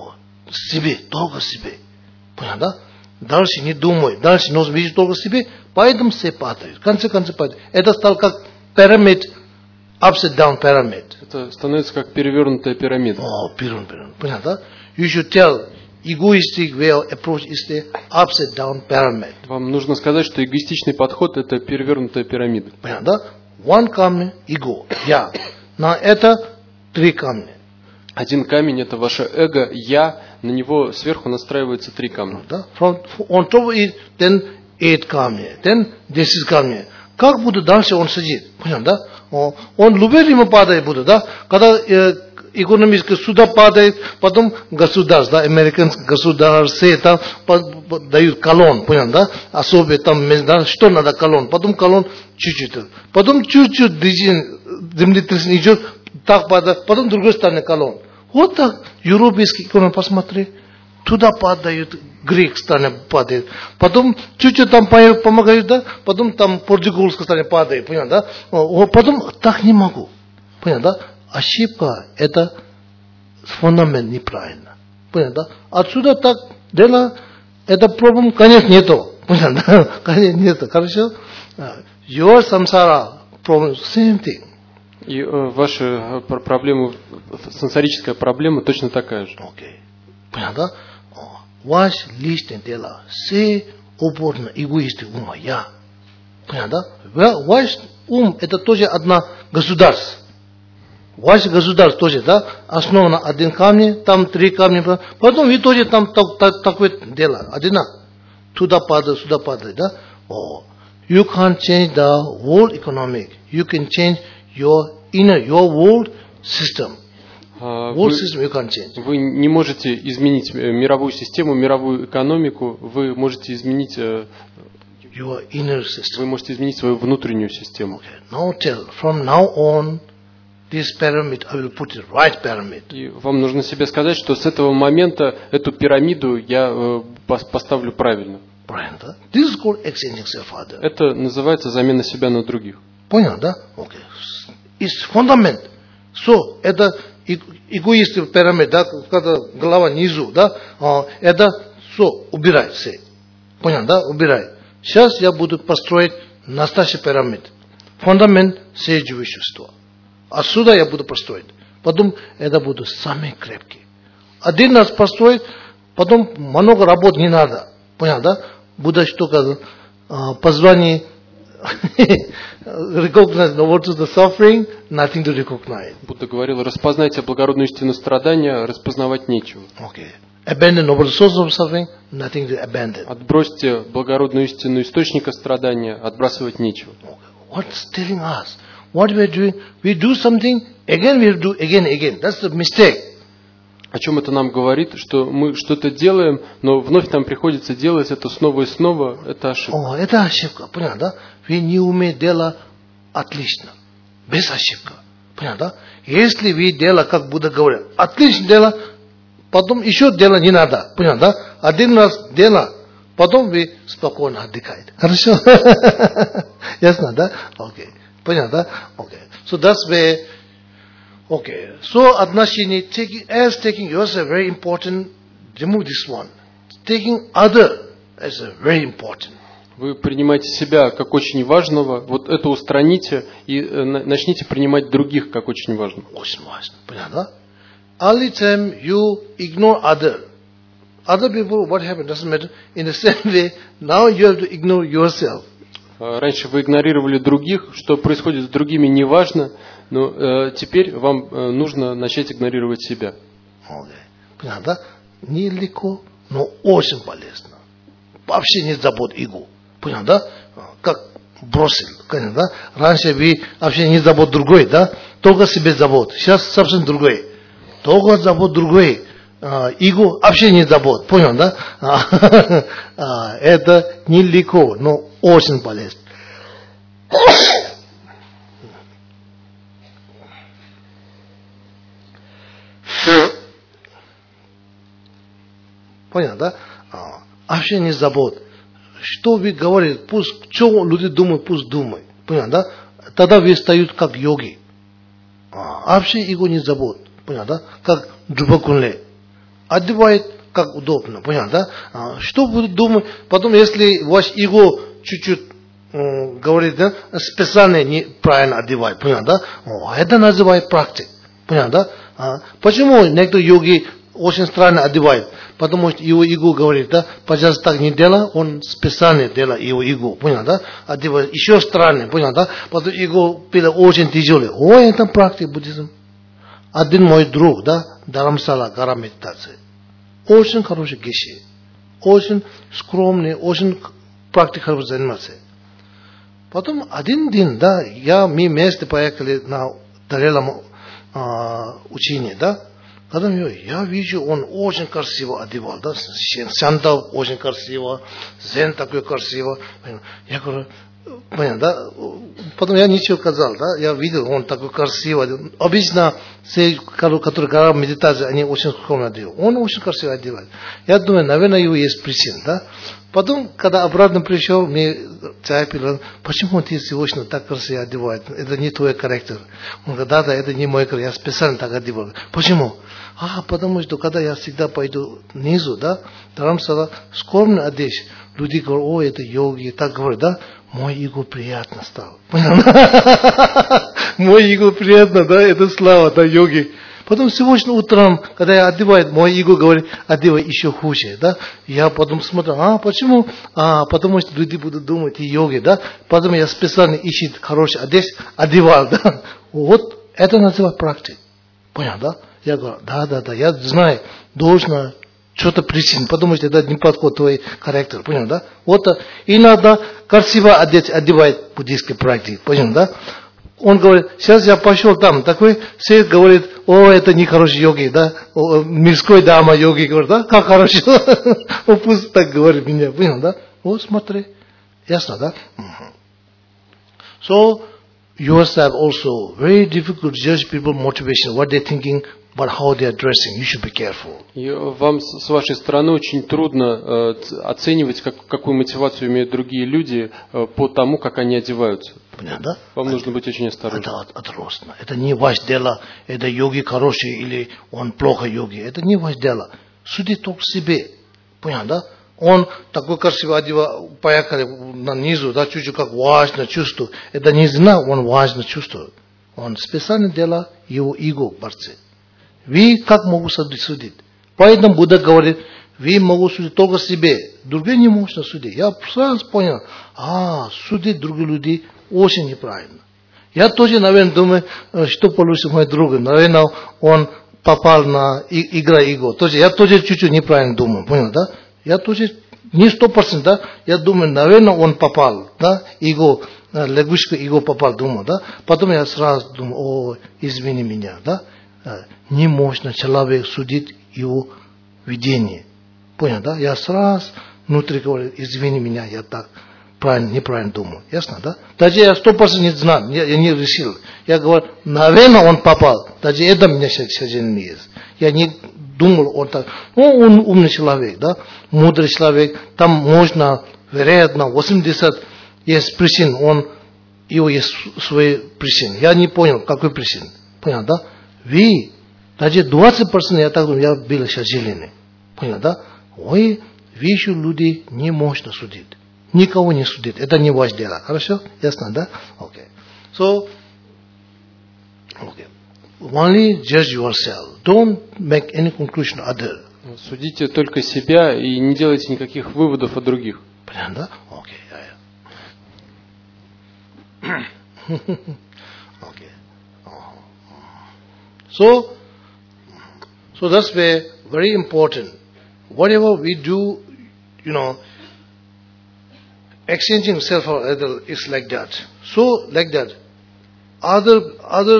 Себе, только себе. Понял, да? Дальше не думай, дальше нужно видеть только себе, поэтому все падают. В конце падают. Это стало как пирамид, upside down pyramid. Это становится как перевернутая пирамида. Перевернутая. Понятно, да? You should tell egoistic way of approach is the upside down pyramid. Вам нужно сказать, что эгоистичный подход это перевернутая пирамида. Понятно, да? One камень ego, я. На это 3 камня. Один камень это ваше эго, я, на него сверху настраивается 3 камня. Да? On top of it, then 8 камня, then 10 камня. Как будет дальше он сидит? Понятно, да? Он любит ему падает будет, да? Когда экономическое суда падает, потом государство, да, американское государство, там дают колонн, понятно, да? Особенно там, да, что надо колонн, потом колонн чуть-чуть, потом чуть-чуть землетрясение идет, так падает, потом с другой стороны колонн. Вот так европейский экономика, посмотри, туда падают, грек стране падает, потом чуть-чуть там помогают, да, потом там португальская стране падает, понятно, да, потом так не могу, понятно, да, ошибка это фундамент неправильно. Понятно? Отсюда так дело, это проблем, конечно, нету. Понятно? Конечно, нету. Хорошо? Your samsara problem, same thing. И ваша проблема, сенсорическая проблема точно такая же. Okay. Понятно? Ваш личное дело, все упорно эгоисты ума, я. Понятно? Ваш ум это тоже одно государство. Ваше государство тоже, да, основано один камень, там 3 камня, потом вы тоже там такое дело, одинаково. Туда падает, да. You can't change the world economic. You can change your world system. World system you can't change. Вы не можете изменить мировую систему, мировую экономику. Вы можете изменить your inner system. Вы можете изменить свою внутреннюю систему. Okay. Now tell, from now on, this pyramid, I will put it right pyramid. И вам нужно себе сказать, что с этого момента эту пирамиду я поставлю правильно. Правильно, да? This is called exchanging self-father. Это называется замена себя на других. Понял, да? Okay. It's fundament. So, это эгоистский пирамид, да, когда голова низу, да, это все, убирай все. Понял, да? Убирай. Сейчас я буду построить настоящий пирамид. Фундамент все живые существа. Отсюда я буду построить. Потом это будут самые крепкие. Один раз построить, потом много работ не надо. Понял, да? Будда что сказал? Позвание recognize what is the suffering, nothing to recognize. Будда говорил, распознайте благородную истину страдания, распознавать нечего. Okay. Abandon noble source of suffering, nothing to abandon. Отбросьте благородную истину источника страдания, отбрасывать нечего. Okay. What's telling us? What we are doing? We do something, again we do again. That's the mistake. О чем это нам говорит? Что мы что-то делаем, но вновь нам приходится делать это снова и снова. Это ошибка. Это ошибка, понятно, да? Вы не умеете делать отлично, без ошибки. Понятно, да? Если вы делаете, как Будда говорит, отлично дело, потом еще делать не надо. Понятно, да? Один раз дело, потом вы спокойно отдыхаете. Хорошо? Ясно, да? Окей. Понятно, да? Окей. So that's where. Okay. So отношение taking yourself very important. Remove this one. Taking other is very important. Вы принимаете себя как очень важного, вот это устраните и начните принимать других как очень важного. Очень важно. Понятно? All the time you ignore other people, what happened doesn't matter. In the same way, now you have to ignore yourself. Раньше вы игнорировали других, что происходит с другими, не важно, но теперь вам нужно начать игнорировать себя. Понятно? Нелегко, но очень полезно. Вообще не забот эго. Понятно, да? Как бросил. Понятно, да? Раньше вы вообще не забот другой, да? Только себе забот. Сейчас совсем другой. Только забот другой. Эго вообще не забот. Понял, да? Это нелегко, но очень полезно. Понятно, да? Вообще не забот. Что вы говорите, пусть, что люди думают, пусть думают. Понятно, да? Тогда вы встают как йоги. Вообще его не забот. Понятно, да? Как джубакунле. Одевает как удобно. Понятно, да? Что будет думать? Потом, если ваш эго чуть-чуть говорит, да, специально неправильно одевает. Понятно, да? Это называется практика. Понятно, да? Почему некоторые йоги очень странно одевают? Потому что его эго говорит, да, пожалуйста, так не делай, он специально делает его эго, понял, да, одевает еще странно, понял, да, потом эго было очень тяжелое. Это практика буддизм. Один мой друг, да, Dharamsala, гора медитации, очень хороший геши, очень скромный, очень практикой хорошо занимался. Потом один день, да, мы вместе поехали на Дарелам учение, да. Когда я вижу, он очень красиво одевал, да, Сянта очень красиво, Зен такой красиво. Я говорю, Понятно, да? Потом я ничего сказал, да? Я видел, он такой красивый. Обычно все, которые говорят медитацию, они очень скромно делают. Он очень красиво одевает. Я думаю, наверное, его есть причина, да? Потом, когда обратно пришел, мне чай пил, почему ты сегодня так красиво одеваешь? Это не твой характер. Он говорит, да, это не мой характер, я специально так одеваю. Почему? Потому что когда я всегда пойду внизу, да, там сказал, скромно одеть. Люди говорят, это йоги, так говорят, да? Мой эго приятно стал. Мой эго приятно, да, это слава, да, йоги. Потом сегодня утром, когда я одеваю, мой эго говорит, одевай еще хуже, да. Я потом смотрю, почему? Потому что люди будут думать, и йоги, да. Потом я специально ищу хороший одежду, одевал, да. Вот это называется практика. Понял, да? Я говорю, да, я знаю, должно что-то причин, потому что это не подходит твой характер, понял, да? Вот иногда красиво одевает буддийской практики, понял, да? Он говорит, сейчас я пошел там, такой, все говорит, это не хороший йоги, да? Мирской дама йоги, говорит, да? Как хорошо. Пусть так говорит меня, понял, да? Вот смотри, ясно, да? So, yourself also, very difficult to judge people's motivation, what they're thinking, but how they are dressing. You should be careful. И вам с вашей стороны очень трудно оценивать, какую мотивацию имеют другие люди по тому, как они одеваются. Понятно? Вам нужно быть очень осторожным. Это отростно. Это не ваше дело, это йоги хороший или он плохо йоги. Это не ваше дело. Суди только себе. Понятно, да? Он такой красиво одевал, поехали на низу, да, чуть-чуть как важно чувствует. Это не знаю, он важно чувствует. Он специально делает его эго борцы. Вы как могу судить? Поэтому Будда говорит, вы могут судить только себе, другие не можно судить. Я сразу понял, судить других людей очень неправильно. Я тоже, наверное, думаю, что получится мой друг. Наверное, он попал на игра эго. Я тоже чуть-чуть неправильно думаю, понял, да? Я тоже не 100%, да? Я думаю, наверное, он попал, да? Эго, лягушка эго попал, думаю, да? Потом я сразу думаю, извини меня, да? Не можно человек судить его видение. Понял, да? Я сразу внутри говорю, извини меня, я так неправильно думаю. Ясно, да? Даже я 100% не знаю, я не решил. Я говорю, наверное, он попал. Даже это у меня сейчас не есть. Я не думал, он так. Он умный человек, да? Мудрый человек. Там можно, вероятно, 80 есть причин. Его есть свои причины. Я не понял, какой причин. Понял, да? Вы, даже 20% я так думаю, я был сейчас зеленый. Понял, да? Вы еще люди не можно судить. Никого не судить. Это не ваше дело. Хорошо? Ясно, да? Окей. So, only judge yourself. Don't make any conclusion on other. Судите только себя и не делайте никаких выводов о других. Понятно, да? Окей. Okay. So that's very important. Whatever we do, exchanging self for other is like that. So like that, other,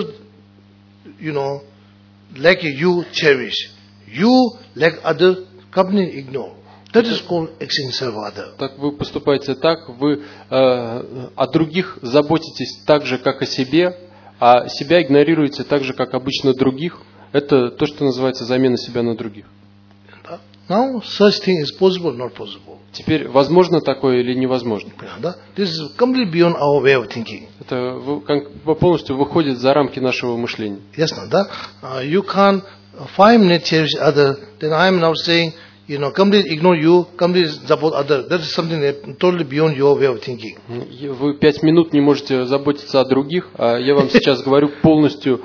like you cherish, you like other company ignore. That is called exchange self for other. Так вы поступаете так, вы о других заботитесь так же, как о себе, а себя игнорируете так же, как обычно других. Это то, что называется замена себя на других. Now, such thing is possible, not possible. Теперь, возможно такое или невозможно? This is completely beyond our way of thinking. Это полностью выходит за рамки нашего мышления. Ясно, да? You can't 5 minutes cherish other, then I am now saying, completely ignore you, completely support other. That is something that totally beyond your way of thinking. Вы 5 минут не можете заботиться о других, а я вам сейчас говорю полностью...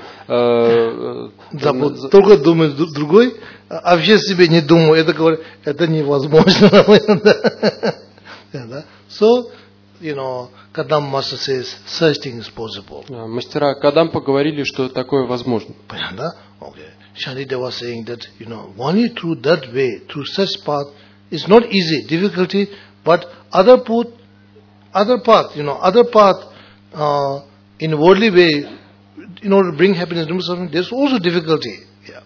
Только думать другой, а вообще себе не думаю. Это говорю, это невозможно. So, Kadam Master says, such thing is possible. Мастера Кадам поговорили, что такое возможно. Понятно? Okay. Shantideva was saying that, only through that way, through such path, it's not easy, difficulty, but other path, in worldly way, in order to bring happiness, there's also difficulty. Yeah.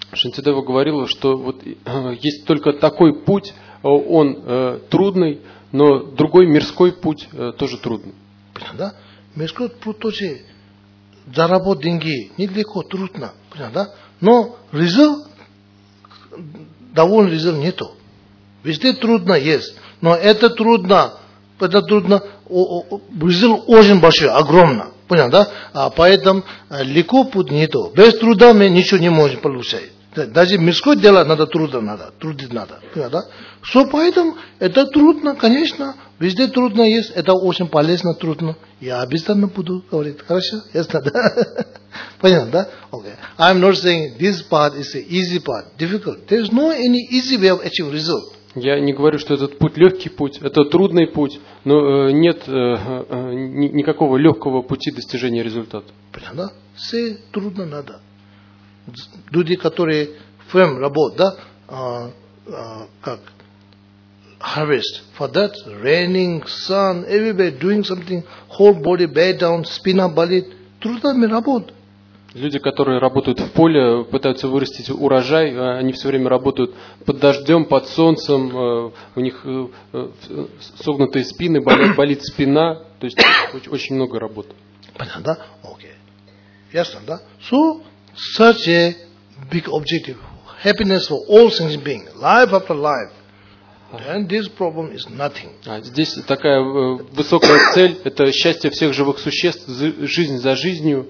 Шантидева говорила, что вот есть только такой путь, он трудный, но другой мирской путь тоже трудный. Понятно, да? Мирской путь тоже заработать деньги нелегко, трудно. Понятно, да? Но результат, довольно результат нету. Везде трудно есть, но это трудно, результат очень большой, огромный. Понятно, да? Поэтому легко путь нету. Без труда мы ничего не можем получать. Даже мирское дело надо трудить надо. Понятно, да? Поэтому это трудно, конечно. Везде трудно есть. Это очень полезно, трудно. Я обязательно буду говорить. Хорошо? Ясно, да? Понятно, да? Okay. I'm not saying this part is an easy part, difficult. There is no any easy way of achieving result. Я не говорю, что этот путь легкий путь, это трудный путь, но нет никакого легкого пути достижения результата. Понятно, да? Все трудно надо. Люди, которые ферм работают, да, как harvest, for that, raining, sun, everywhere doing something, whole body bad down, спина болит, трудно работать. Люди, которые работают в поле, пытаются вырастить урожай, они все время работают под дождем, под солнцем, у них согнутые спины, болит спина, то есть очень много работы. Понятно, да? Окей. Ясно, да? So, such a big objective, happiness for all sentient beings, life after life, and this problem is nothing. Здесь такая высокая цель, это счастье всех живых существ, жизнь за жизнью.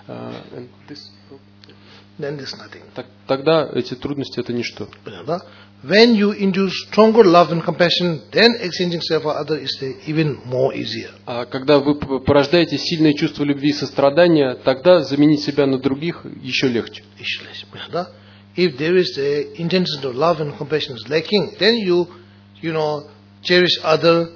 Then this nothing. Тогда эти трудности это ничто. When you induce stronger love and compassion, then exchanging self for others is even more easier. А когда вы порождаете сильное чувство любви и сострадания, тогда заменить себя на других еще легче. If there is a intention of love and compassion is lacking, then you cherish other,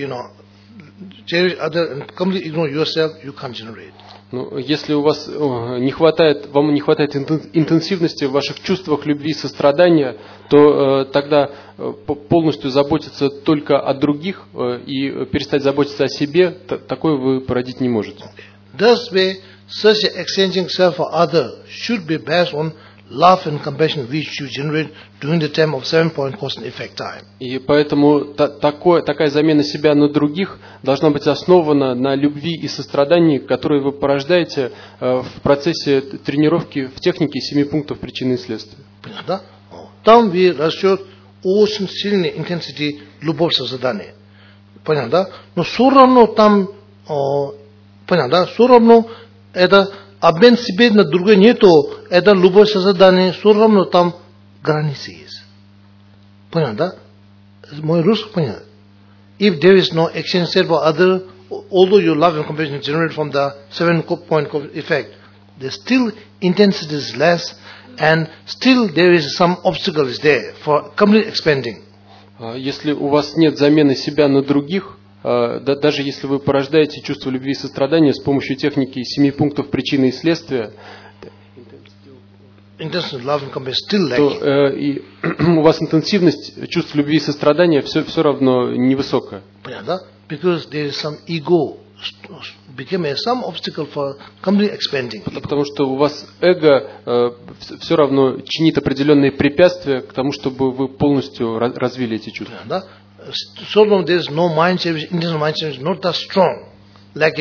and completely ignore yourself, you can't generate. Ну, если у вас вам не хватает интенсивности в ваших чувствах любви и сострадания, то тогда полностью заботиться только о других и перестать заботиться о себе, такое вы породить не можете. Thus way, such exchanging self for other should be based on love and compassion which you generate during the time of 7-point cause and effect time. И поэтому такая замена себя на других должна быть основана на любви и сострадании, которые вы порождаете в процессе тренировки в технике 7 пунктов причины и следствия. Понятно? Там вы растет очень сильная интенсити любовь сострадания. Понятно? Но все равно там, понятно? Все равно это обмен себе на другое нету, это любовь сострадание, все равно там границы есть. Понятно, да? Мой русский понятно. If there is no exchange for other, although your love and compassion generate from the 7-point effect, the still intensity is less, and still there is some obstacle is there for complete expanding. Если у вас нет замены себя на других, даже если вы порождаете чувство любви и сострадания с помощью техники 7 пунктов причины и следствия, то у вас интенсивность чувств любви и сострадания все равно невысокая. Понятно? Because there is some ego became some obstacle for complete expanding. Потому что у вас эго все равно чинит определенные препятствия к тому, чтобы вы полностью развили эти чувства. Понятно? So long there is no mind cherish, intentional mind cherish, not that strong. Like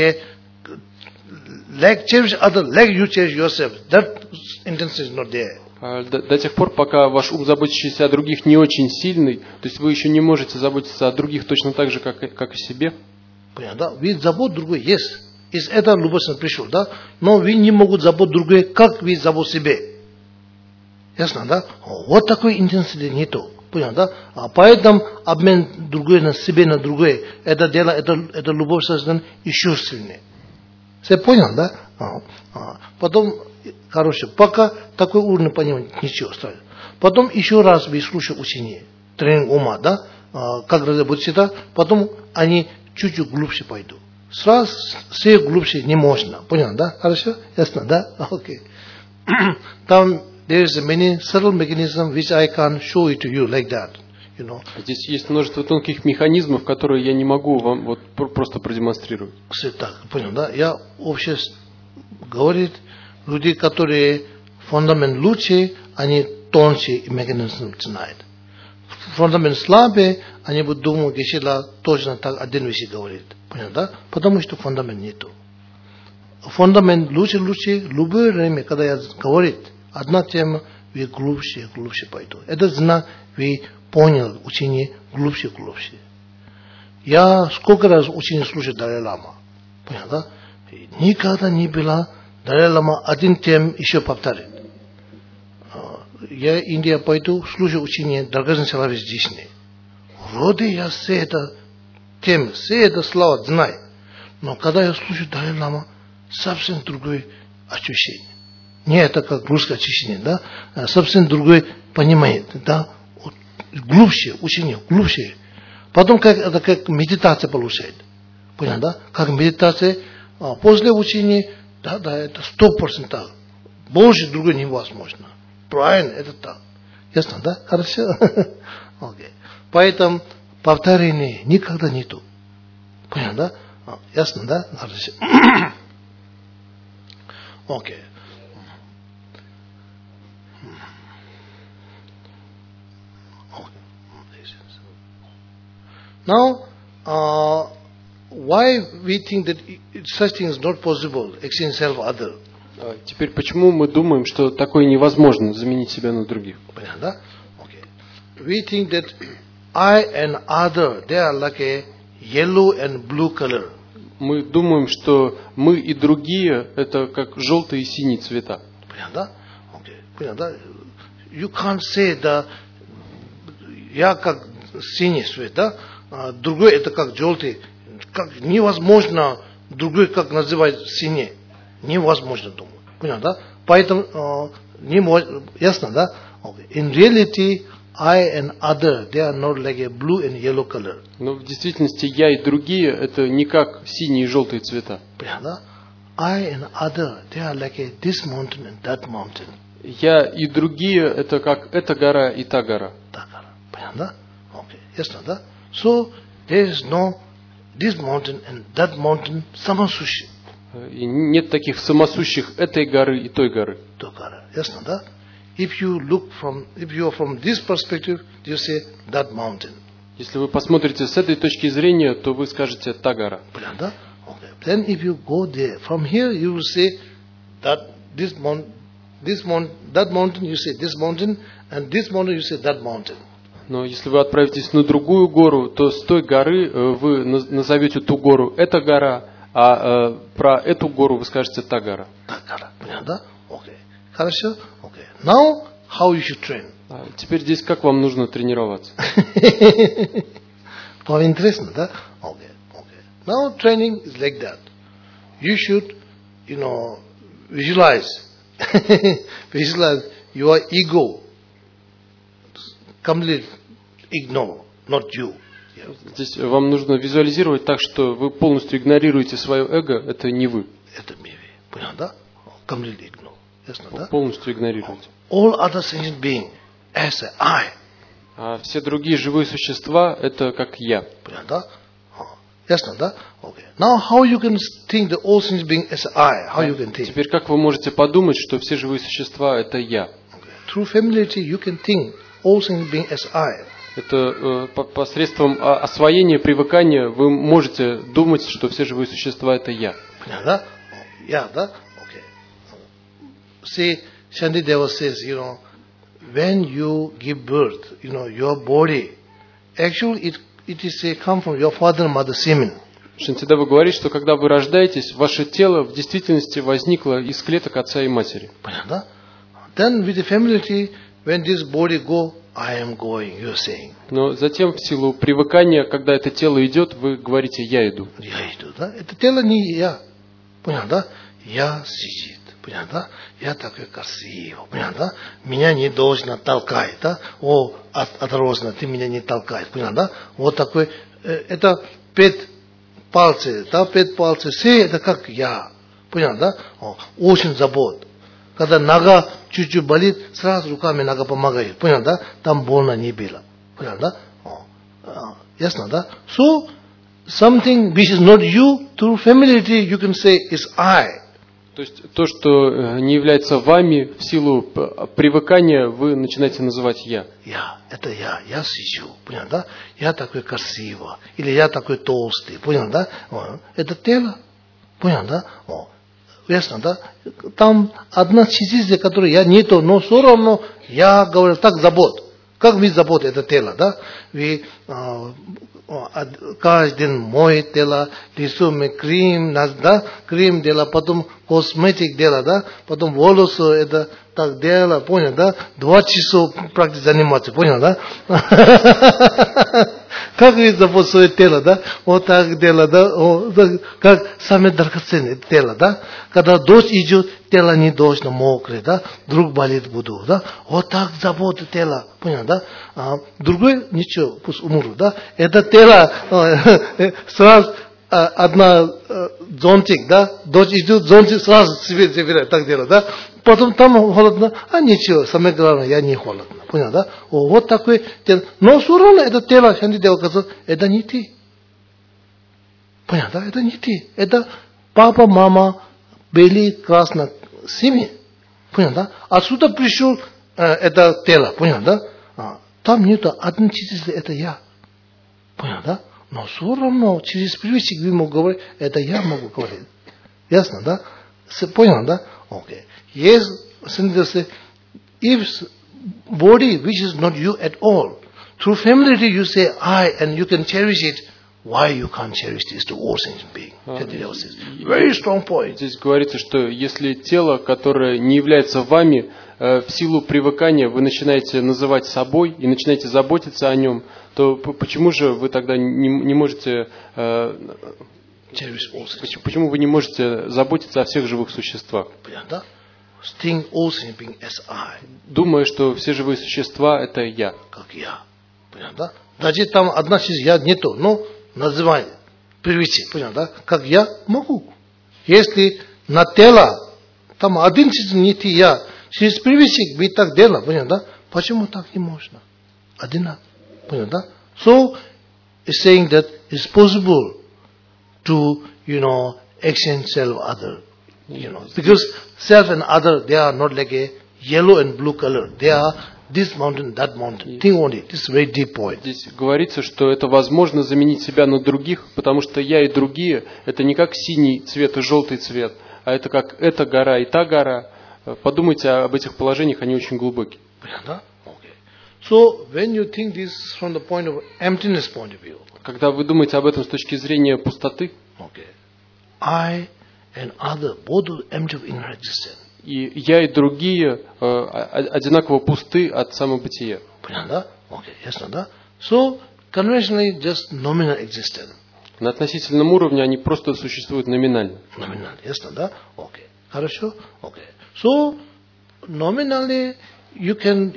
cherish other, like you cherish yourself. That intensity is not there. До тех пор, пока ваш ум, заботящийся о других, не очень сильный, то есть вы еще не можете заботиться о других точно так же, как о себе. Понятно? Ведь забот другой есть. Из этого любовь пришел, да? Но вы не могут заботить другой, как вы забот себе. Ясно, да? Вот такой интенсити нету. Понятно, да? Поэтому обмен другой на себе на другое, это дело, это любовь создана еще сильнее. Все понял, да? Потом, короче, пока такой уровень понимания, ничего ставить. Потом еще раз вы слушаете учение, тренинг ума, да? Как разработать это, потом они чуть-чуть глубже пойдут. Сразу все глубже не можно. Понял, да? Хорошо? Ясно, да? Окей. Там there is many subtle mechanisms which I can't show it to you like that, Здесь есть множество тонких механизмов, которые я не могу вам вот просто продемонстрировать. Все так, понял, да? Я вообще говорит, люди, которые фундамент лучше, они тоньше механизм знают. Фундамент слабее, они будут думать, Гешила точно так один вещи говорит. Понятно, да? Потому что фундамент нету. Фундамент лучше, любое время, когда я говорит, одна тема, вы глубже пойду. Это знак, вы понял учение глубже. Я сколько раз учение слушаю Далай-лама. Понятно, да? Никогда не было Далай-лама один тем еще повторит. Я Индия пойду, слушаю учение Даргазин Салавич Дишни. Вроде я все это тем, все это слова знаю. Но когда я слушаю Далай-лама, совсем другое ощущение. Не это как русское ощущение, да? А совсем другое понимание, да? Глубже, учение, глубже. Потом это как медитация получает. Понятно, да? Как медитация, после учения, да, это 100% так. Больше другое невозможно. Правильно, это так. Ясно, да? Хорошо? Окей. Поэтому повторения никогда нету. Понятно, да? Ясно, да? Хорошо. Окей. Now, why we think that such thing is not possible, exchange self other? Теперь почему мы думаем, что такое невозможно, заменить себя на других? Понятно, да? Okay. We think that I and other, they are like a yellow and blue color. Мы думаем, что мы и другие это как желтые и синие цвета. Понятно, да? Okay. Понятно, да? You can't say that я как синий цвет, да? Другой это как желтый. Как невозможно другой как называть синий. Невозможно думать. Понятно, да? Поэтому ясно, да? Okay. In reality, I and other, they are not like a blue and yellow color. Но в действительности я и другие это не как синие и желтые цвета. Понятно? I and other, they are like a, this mountain and that mountain. Я и другие это как эта гора и та гора. Та гора. Понятно? Okay. Ясно, да? So there is no this mountain and that mountain самосущи. И нет таких самосущих этой горы и той горы. Той горы. Ясно, да? If you are from this perspective, you say that mountain. Если вы посмотрите с этой точки зрения, то вы скажете та гора. Понятно, да? Okay. Then if you go there, from here you will say that that mountain you say this mountain, and this mountain you say that mountain. Но если вы отправитесь на другую гору, то с той горы вы назовете ту гору эта гора, а про эту гору вы скажете та гора. Та гора. Понятно, да? Окей. Хорошо? Окей. Now, how you should train? Теперь здесь как вам нужно тренироваться? Вам интересно, да? Окей. Now training is like that. You should, visualize your ego. Completely ignore, not you. Здесь вам нужно визуализировать так, что вы полностью игнорируете свое эго, это не вы. Это не вы. Понятно, да? Completely ignore. Ясно, да? Полностью игнорируете. All other sentient beings as I. А все другие живые существа это как я. Понятно, да? Ясно, да? Okay. Now how you can think the all sentient beings as I? How you can think? Теперь как вы можете подумать, что все живые существа это я? Okay. Through familiarity you can think all sentient beings as I. Это посредством освоения, привыкания вы можете думать, что все живые существа это я. Понятно, да? Yeah, да? Okay. See, Shantideva says, when you give birth, your body, actually it is come from your father and mother semen. Шантидева говорит, что когда вы рождаетесь, ваше тело в действительности возникло из клеток отца и матери. Понятно, да? Then with the familiarity, when this body go, I am going, you are saying. Но затем в силу привыкания, когда это тело идет, вы говорите «я иду». Я иду, да? Это тело не я. Понятно, да? Я сидит. Понятно, да? Я такой красивый. Понятно, да? Меня не должно толкать, да? О, отросна, ты меня не толкаешь. Понятно, да? Вот такой. Это 5 пальцев, да? 5 пальцев. Все это как я. Понятно, да? Очень забот. Когда нога чуть-чуть болит, сразу руками нога помогает. Понятно, да? Там больно не было. Понятно, да? Ясно, да? So, something which is not you, through familiarity, you can say, is I. То есть то, что не является вами, в силу привыкания, вы начинаете называть «я». Это я сижу, понял, да? Я такой красивый, или я такой толстый, понял, да? Это тело, понял, да? Ясно, да? Там одна частица, которой я нету, но все равно я говорю, так забот. Как вы забот это тело, да? Вы каждый день моет тело, лицо мы крем, да? Крем дело, потом косметик дело, да? Потом волосы это так дело, понял, да? 2 часа практически заниматься, понял, да? Как вы забот свое тело, да? Вот так дело, да? Как самое драгоценное тело, да? Когда дождь идет, тело не должно мокрое, да? Вдруг болит буду, да? Вот так забота тело, понял, да? Другой ничего, пусть умру, да? Это тело сразу одна зонтик, да? Дождь идет, зонтик сразу себе забирает, так дело, да? Потом там холодно, ничего, самое главное, я не холодно, понял, да? Вот такой тело. Но все равно это тело, это не ты. Понял, да? Это не ты. Это папа, мама были красно семьи. Понял, да? Отсюда пришел это тело, понял, да? Там нету одной частицы, это я. Понял, да? Но все равно через привычек вы могу говорить, это я могу говорить. Ясно, да? Понял, да? Окей. Yes, if body which is not you at all, through familiarity you say I and you can cherish it, why you can't cherish this to all sentient being? Very strong point. Здесь говорится, что если тело, которое не является вами, в силу привыкания вы начинаете называть собой и начинаете заботиться о нем, то почему же вы тогда не можете... Почему вы не можете заботиться о всех живых существах? Думая, что все живые существа это я. Как я. Понятно? Даже там одна часть я нету, но называй привычки, понятно? Как я могу. Если на тело там один часть не ты я, через привычки вы так делаете, понятно? Почему так не можно? Одинаково. Понятно? So it's saying that it's possible to, exchange self other. Because self and other, they are not like a yellow and blue color. They are this mountain, that mountain. Think on it. This is a very deep point. Здесь говорится, что это возможно заменить себя на других, потому что я и другие, это не как синий цвет и желтый цвет, а это как эта гора и та гора. Подумайте об этих положениях, они очень глубокие. So when you think this from the point of emptiness point of view. Когда вы думаете об этом с точки зрения пустоты, I and other, both empty of inner existence. И я и другие одинаково пусты от самобытия. Понятно? Okay, ясно, да? So, conventionally, just nominal existence. На относительном уровне они просто существуют номинально. Номинально, ясно, да? Okay. Хорошо? Okay. So, nominally, you can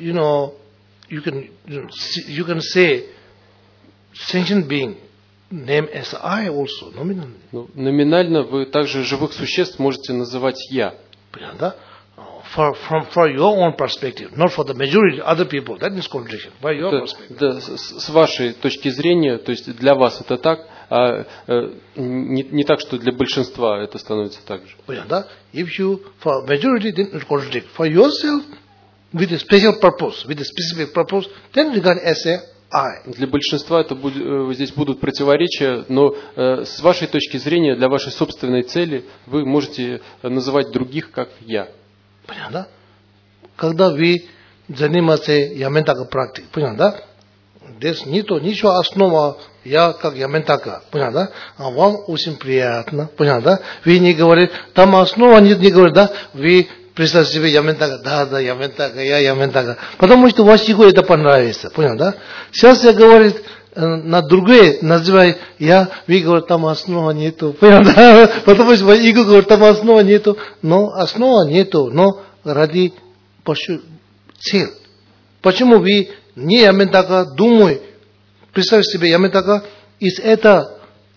say sentient being, name as I also, nominally. Номинально вы также живых существ можете называть «я». Понятно? For your own perspective, not for the majority other people. That is contradiction. By your perspective. Да, с вашей точки зрения, то есть для вас это так, а не так, что для большинства это становится так же. Понятно? If you, for majority, then it contradict. For yourself, with a special purpose, with a specific purpose, then regard as a I. Для большинства это здесь будут противоречия, но с вашей точки зрения, для вашей собственной цели, вы можете называть других как «я». Понятно? Когда вы занимаетесь яментака практикой, понятно? Здесь ничего основа я как яментака, понятно? А вам очень приятно, понятно? Вы не говорите, там основа не говорит, да? Вы представьте себе яментака, да, яментака, я яментака. Потому что вашему это понравится, понятно, да? Сейчас я говорю на другое, называю я, вы говорите, там основа нету, понятно? Потому что иго говорит, там основа нету, но основа нету, но ради цель. Почему вы не яментака, думаю, представьте себе яментака, из этого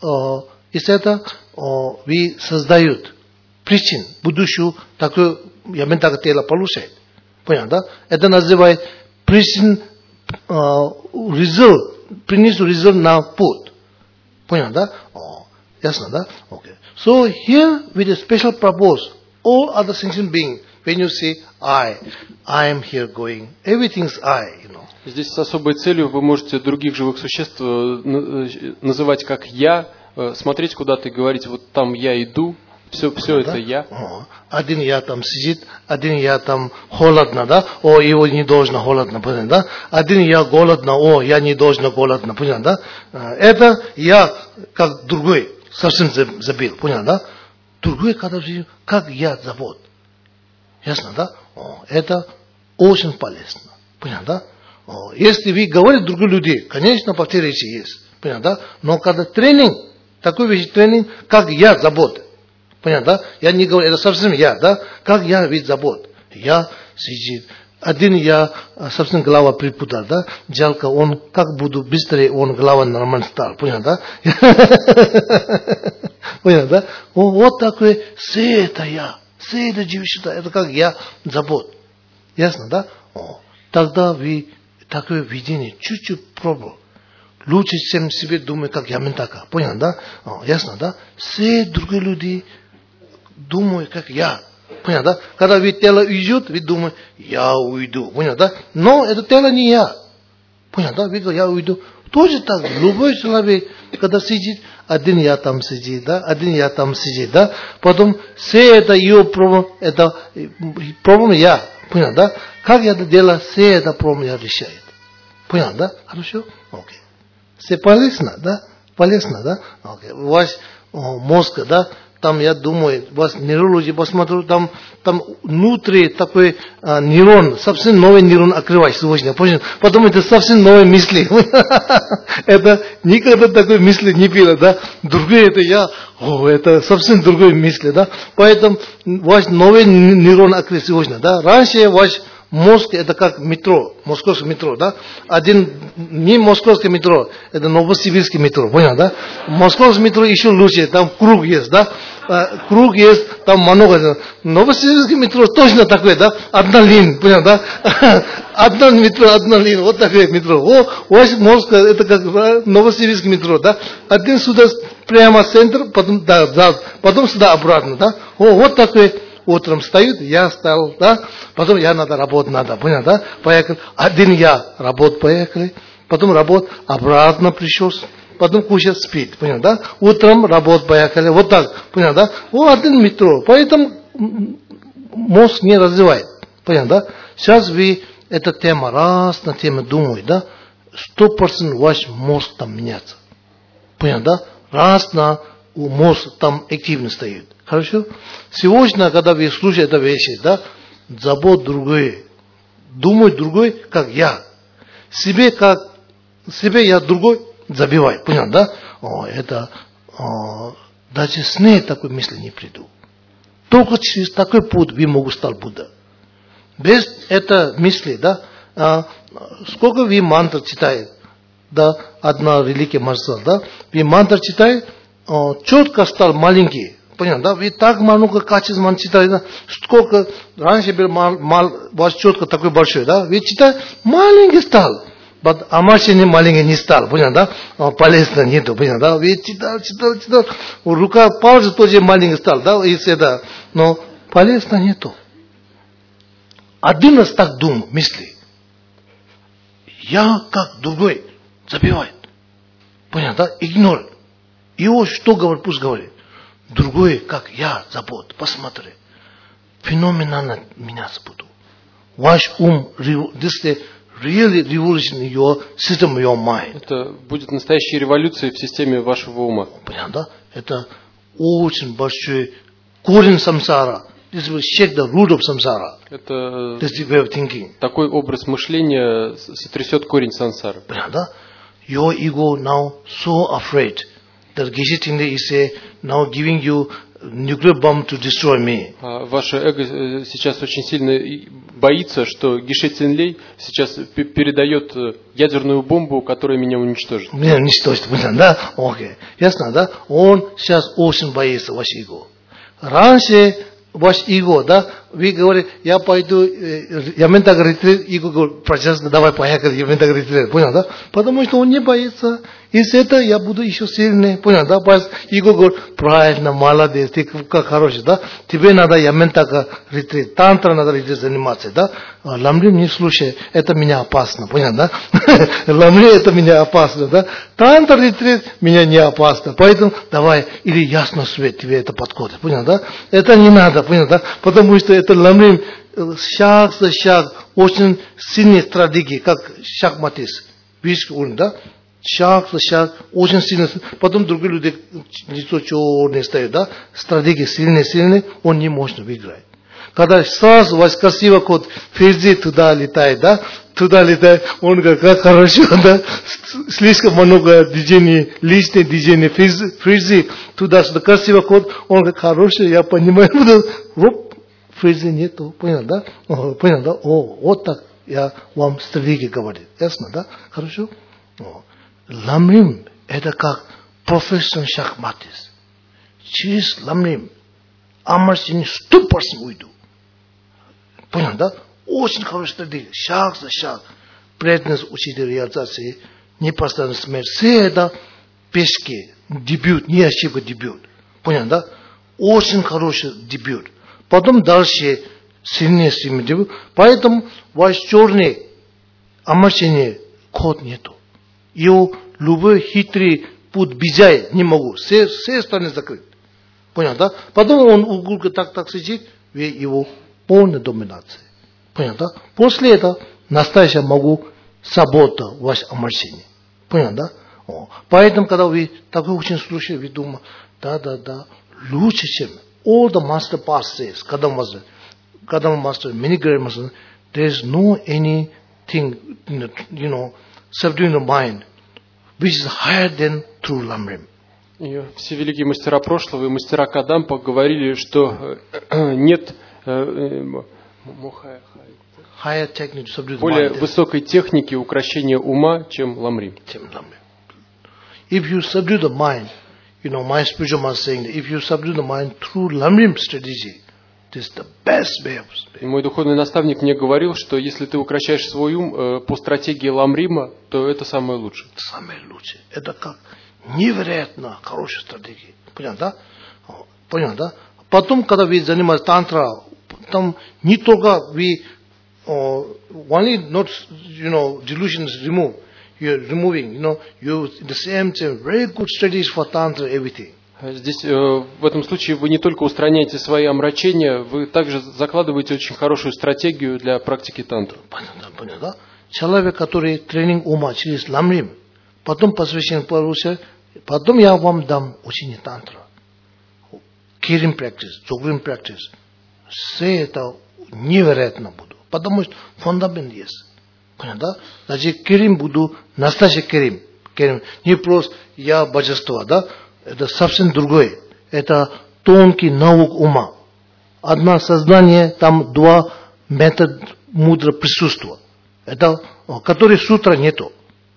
вы создают причин, будущую такую яментака тело получает. Понятно, да? Это называют причин, result, принесу result на путь. Понятно, да? Ясно, да? Okay. So here with a special purpose, all other sentient being, when you say I am here going, everything's I, you know. Здесь с особой целью вы можете других живых существ называть как «я», смотреть куда-то и говорить, вот там я иду, все это я. Один я там сидит, один я там холодно, да, о, его не должно холодно, понятно, да? Один я голодно, о, я не должно голодно, понятно, да? Это я как другой, совсем забил, понятно, да? Другой, когда же, как я забот. Ясно, да? Это очень полезно, понятно, да? Если вы говорите другим людям, конечно, повторяйте есть, понятно, да? Но когда тренинг, такой вещь тренинг, как я забот. Понятно, да? Я не говорю, это совсем я, да? Как я ведь забот. Я сидит. Один я совсем голова припутал, да? Жалко, он как буду быстрее, он голова нормально стал. Понятно, да? Понятно, да? Вот такой, все это я. Все это живет, это как я забот. Ясно, да? Тогда вы такое видение чуть-чуть пробовал. Лучше, чем себе думать, как я ментака. Понятно, да? Ясно, да? Все другие люди думают, как я. Понятно, да? Когда вы тело уйдет, вы думаете, я уйду. Понятно, да? Но это тело не я. Понятно, да? Вы говорите, я уйду. Тоже так. Любой человек, когда сидит, один я там сидит, да? Один я там сидит, да? Потом все это ее проблема, это проблема я. Понятно, да? Как я это делаю, все это проблема я решаю. Понятно, да? Хорошо? Окей. Все полезно, да? Полезно, да? Окей. Ваш мозг, да? Там, я думаю, вас нейрологи посмотрю, там внутри такой нейрон, совсем новый нейрон открываешь сегодня. Потом это совсем новые мысли. Это никогда такой мысли не было, да? Другие это я, это совсем другой мысли, да? Поэтому ваш новый нейрон открыт сегодня, да? Раньше ваш мозг это как метро, московское метро, да? Один не московское метро, это новосибирское метро, понял, да? Московское метро еще лучше, там круг есть, да? Круг есть, там много. Новосибирское метро точно такое, да? Одна линия, понял, да? Одна метро, одна линия, вот такое метро. Ваш мозг это как новосибирское метро, да? Один сюда прямо центр, потом, да, потом сюда обратно, да? Вот такое. Утром встают, я встал, да, потом я надо работать, надо, понял, да, поехали, один я, работать поехали, потом работать, обратно пришел, потом кушать, спит, понял, да, утром работать поехали, вот так, понял, да, один метро, поэтому мозг не развивает, понял, да, сейчас вы, эта тема, раз на тему думаете, да, 100% ваш мозг там меняется, понял, да, раз на мозг там активно стоит. Хорошо? Сегодня, когда вы слушаете эту вещь, да, забот другой, думать другой, как я. Себе я другой забиваю. Понял, да? Это даже сны такой мысли не приду. Только через такой путь вы могут стать Будда. Без этой мысли, да, сколько вы мантр читаете, да, одна религия марсал, да, вы мантр читаете, четко стал маленький. Понятно, да? Вы так много качеств читаете, да? Сколько раньше был ваш четко такой большой, да? Вы читаете, маленький стал. А машине маленький не стал, понятно, да? Полезно нету, понятно, да? Вы читал. Рука, пальцы тоже маленький стал, да? И это, но полезно нету. Один раз так думал, мысли. Я как другой забивает. Понятно, да? Игнор. Его что говорит, пусть говорит. Другой, как я, забот. Посмотри. Феноменально меняться буду. Ваш ум, this is really revolution in your system, your mind. Это будет настоящая революция в системе вашего ума. Понятно, да? Это очень большой корень самсара. This will shake the root of samsara. Это this is the way of thinking. Такой образ мышления сотрясет корень сансары. Понятно, да? Your ego now so afraid that Geshe Tengri is now giving you nuclear bomb to destroy me. Ваше эго сейчас очень сильно боится, что Геше Цинлей сейчас передает ядерную бомбу, которая меня уничтожит. Меня уничтожит, да? Окей. Ясно, да? Он сейчас очень боится ваш эго. Раньше ваш эго, да, вы говорите, я пойду, Яментак ретрит, Иго говорит, прочестно, давай поехали, Яментак ретрит, понял, да? Потому что он не боится. Из этого я буду еще сильный, понял, да? Иго говорит, правильно, молодец, ты как хороший, да? Тебе надо Яментак ретрит, тантра надо ретрит заниматься, да? Ламрим не слушай, это меня опасно, понял, да? Ламрим это меня опасно, да? Тантра ретрит меня не опасно, поэтому давай, или ясно свет, тебе это подходит, понял, да? Это не надо, понял, да? Потому что это ламрим шаг за шаг, очень сильные стратегии, как шахматист, видишь, да? Шаг за шаг, очень сильно, потом другие люди, лицо черное стоит, да? Стратегии сильные, он не может выиграть. Когда сразу у вас красиво кот Ферзи туда летает, да? Туда летает, он говорит, как хорошо, да? Слишком много движений, личные движения, Ферзи туда-сюда, красиво кот, он говорит, хороший, я понимаю, вот Ферзи нету, понял, да? Понял, да? О, вот так я вам стратегии говорю, ясно, да? Хорошо? Ламрим это как профессиональный шахматист. Через ламрим Амарсини 100% уйду. Понял, да? Очень хорошая стратегия. Шаг за шаг. Преданность учителя реализации, непостоянная смерть. Все это пешки, дебют, не ошибка, дебют. Понял, да? Очень хороший дебют. Потом дальше сильнее дебют. Поэтому ваш черный Амарсини код нету. Его любой хитрый путь бежать не могу. Все стороны закрыты. Понял, да? Потом он угулка так сидит, вы его полная доминация. Понял, да? После этого настоящее могу сабота ваше омрачение. Понял, да? Поэтому, когда вы такой очень слушаете, вы думаете, да, лучше, чем all the master path says, Kadam master, many great masters, there is no anything, subduing the mind, which is higher than true lamrim. И все великие мастера прошлого и мастера Кадампа говорили, что нет более высокой техники укрощения ума, чем ламрим. If you subdue the mind, my spiritual master saying that if you subdue the mind through lamrim strategy, this is the best way of speaking. И мой духовный наставник мне говорил, что если ты укрощаешь свой ум по стратегии ламрима, то это самое лучшее. Самое лучшее. Это как невероятно хорошая стратегия. Понял, да? Понял, да? Потом, когда вы занимаетесь тантра, там не только вы only not, delusions remove. You're removing, you at the same time very good strategies for tantra, everything. Здесь, в этом случае, вы не только устраняете свои омрачения, вы также закладываете очень хорошую стратегию для практики тантры. Понятно, да? Человек, который тренинг ума через ламрим, потом посвящен получше, потом я вам дам учение тантра. Кирим практис, джогрим практис. Все это невероятно буду. Потому что фундамент есть. Понятно, да? Значит, кирим буду, настоящий кирим. Не просто я божество, да? Это совсем другое. Это тонкий наук ума. Одно сознание, там два метода мудро присутствия. Это, который сутра нету.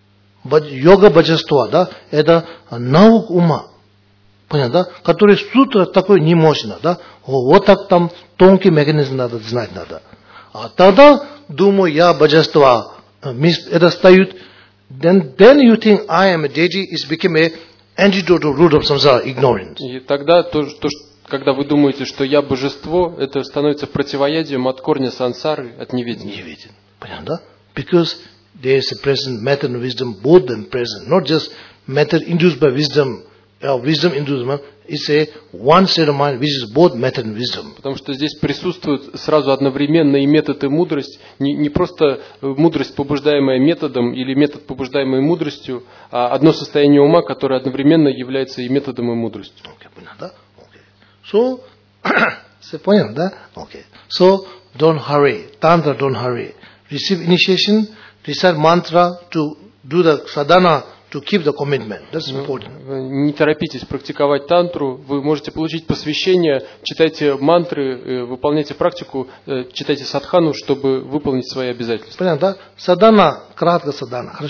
Йога божества, да? Это наук ума. Понятно, да? Который сутра такой не можно, да? Вот так там тонкий механизм надо знать надо. А тогда, думаю, я божество, это стоит, then you think I am a deity, is become a antidote to root of samsara, ignorance. И тогда, когда вы думаете, что я божество, это становится противоядием от корня сансары, от неведения. Неведение. Понятно, да? Because there is a present method and wisdom, both them present, not just method induced by wisdom, wisdom induced, it's a one state of mind which is both method and wisdom. Потому что здесь присутствуют сразу одновременно и метод, и мудрость, не просто мудрость, побуждаемая методом, или метод, побуждаемый мудростью, а одно состояние ума, которое одновременно является и методом, и мудростью. Okay, понятно, да? Okay. So, понятно, да? Okay. So, don't hurry. Tantra, don't hurry. Receive initiation, recite mantra to do the sadhana, to keep the commitment. That's important. Не торопитесь практиковать тантру. Вы можете получить посвящение, читайте мантры, выполняйте практику, читайте садхану, чтобы выполнить свои обязательства. Понятно, да? Садхана, кратко садхана. Хорошо?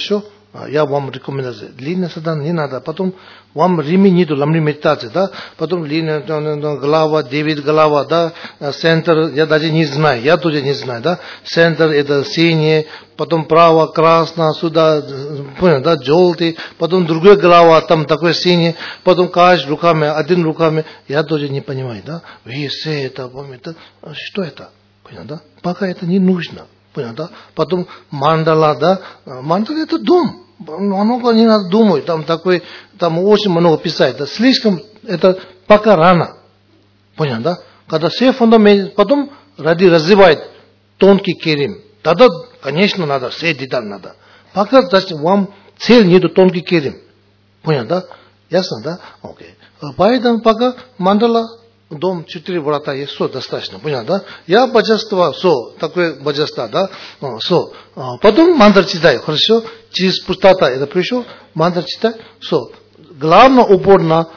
я вам рекомендую. Длинная садана не надо. Потом вам ремень нету, ламри медитации, да? Потом длинная голова, 9 голова, да? Центр, я даже не знаю, я тоже не знаю, да? Центр это синее, потом право, красное, сюда, понял, да? Желтый, потом другая голова, там такое синее, потом каждый руками, один руками, я тоже не понимаю, да? Вы все это, помните, что это? Понял, да? Пока это не нужно. Понял, да? Потом мандала, да? Мандала это дом. Много не надо думать. Там такой, там очень много писать. Да? Слишком это пока рано. Понял, да? Когда все фундамент, потом развивает тонкий керим. Тогда, конечно, надо, все детали надо. Пока вам цель нету тонкий керим. Понял, да? Ясно, да? Окей. Поэтому пока мандала, дом 4 врата есть, все достаточно, понятно, да? Я божество, все, такое божество, да? Все. Потом мантр читаю, хорошо? Через пустота это пришел, мантр читаю, все. Главный упор на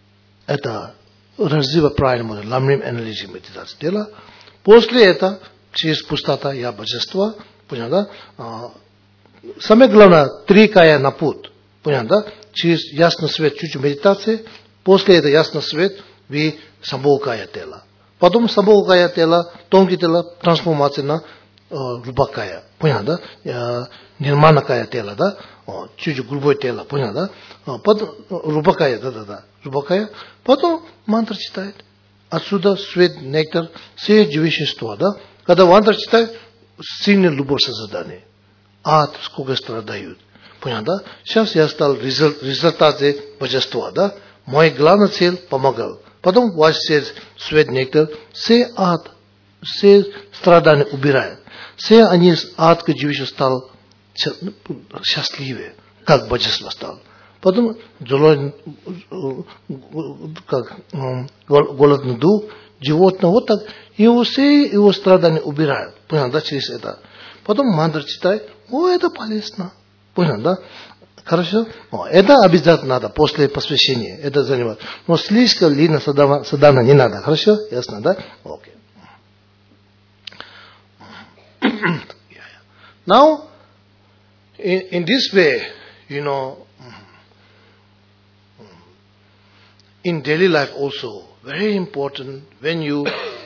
это развивать правильно, ламрим энергии медитации дела. После этого, через пустота я божество, понятно, да? Самое главное, 3 кая на путь, понятно, да? Через ясный свет, чуть-чуть медитации, после этого ясный свет, вы самбхокая тело. Потом самбхокая тело, тонкое тело, трансформация на рубакая. Понятно, да? Нирманакая тело, да? Чуть-чуть грубое тело, понятно, да? Потом рубакая, да. Рубакая. Потом мантра читает. Отсюда свет, нектар, все живущества, да? Когда мантра читает, сильная любовь созидания. Ад, сколько страдают. Понятно, да? Сейчас я стал результате божества, да? Мой главный цель помогал. Потом ваш свет нектар, все ад, все страдания убирает. Все они ад, как живущий, стал счастливее, как божество стал. Потом как голодный дух, животное, вот так, его все его страдания убирают. Понял, да, через это. Потом мантра читай, это полезно. Понял, да? Хорошо? Это обязательно надо после посвящения. Это занимать. Но слишком длинно садана не надо. Хорошо? Ясно, да? Окей. Now, in this way, you know, in daily life also, very important, when you,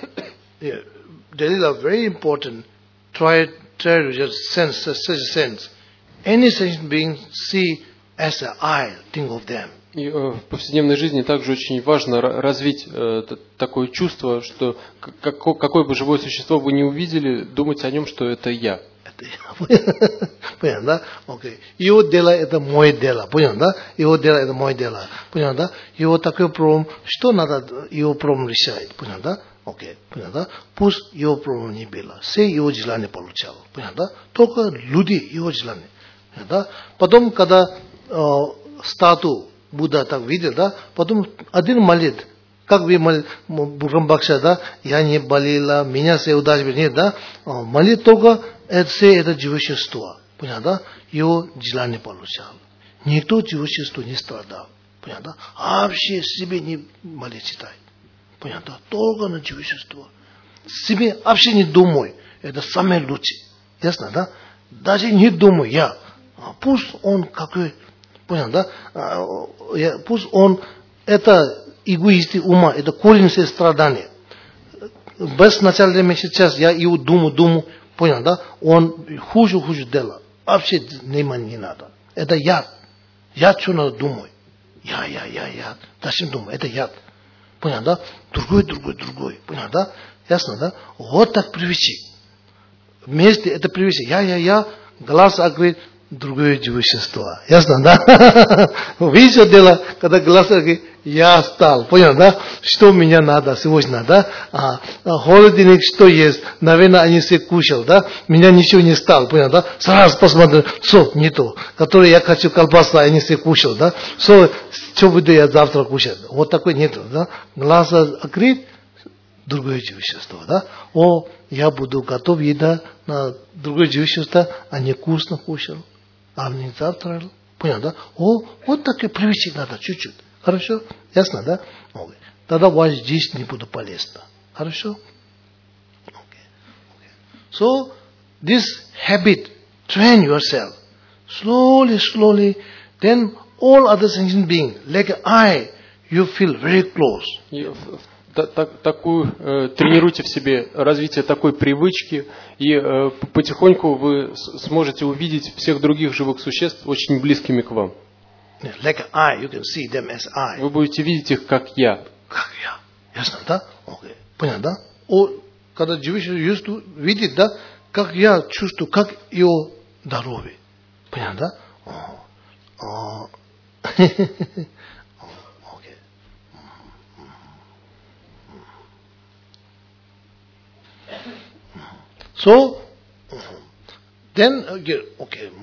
daily life very important, try to just sense, such a sense. Any sentient being see as an I, think of them. И в повседневной жизни также очень важно развить такое чувство, что какое бы живое существо вы не увидели, думать о нем, что это я. Это я. Понятно, да? Окей. Его дело это мое дело. Понятно, да? Его дело это мое дело. Понятно, да? Его такой проблем, что надо его проблем решать. Понятно, да? Окей. Понятно, да? Пусть его проблем не было. Все его желания получал. Понятно, да? Только люди его желания. Да? Потом, когда статую Будда так видел, да? Потом один молит, как вы молит, Бургамбакша, да? Я не болела, меня все удачи, нет, да? Молит только все это живущество, понятно, да? Его желание получал. Никто живущество не страдал, понятно, да? А вообще себе не молит читай, понятно, да? Только на живущество. Себе вообще не думай, это самое лучшее, ясно, да? Даже не думай, я. Пусть он какой, понял, да? Пусть он, это эгоисты ума, это корень все страдания. Без начала сейчас я его думаю, понял, да? Он хуже дело. Вообще внимания не надо. Это яд. Яд, что надо думать. Я. Даже думаю, это яд. Понял, да? Другой. Понял, да? Ясно, да? Вот так привычки. Вместе это привычки. Я, глаз открыт. Другое живущество. Ясно, да? Видите дело, когда глаз говорит, я стал. Понял, да? Что мне надо сегодня, да? Холодильник что есть? Наверное, они все кушал, да? Меня ничего не стал, понял, да? Сразу посмотрю, что не то. Который я хочу колбасу, они все кушал, да? Что буду я завтра кушать? Вот такой нету, да? Глаз открыт, другое живущество, да? Я буду готов еда на другое живущество, а не вкусно кушал. А мне завтра, понял, да? Вот такие привычки надо, чуть-чуть. Хорошо? Ясно, да? Okay. Тогда ваш жизнь не будет полезна. Хорошо? Okay. So, this habit, train yourself. slowly, then all other sentient beings, like I, you feel very close. Тренируйте в себе развитие такой привычки, и потихоньку вы сможете увидеть всех других живых существ очень близкими к вам. Like I, you can see them as I. Вы будете видеть их как я. Как я. Ясно, да? Окей. Понятно, да? Когда живущий видит, да, как я чувствую, как его здоровье. Понятно, да? Окей. So, then, okay.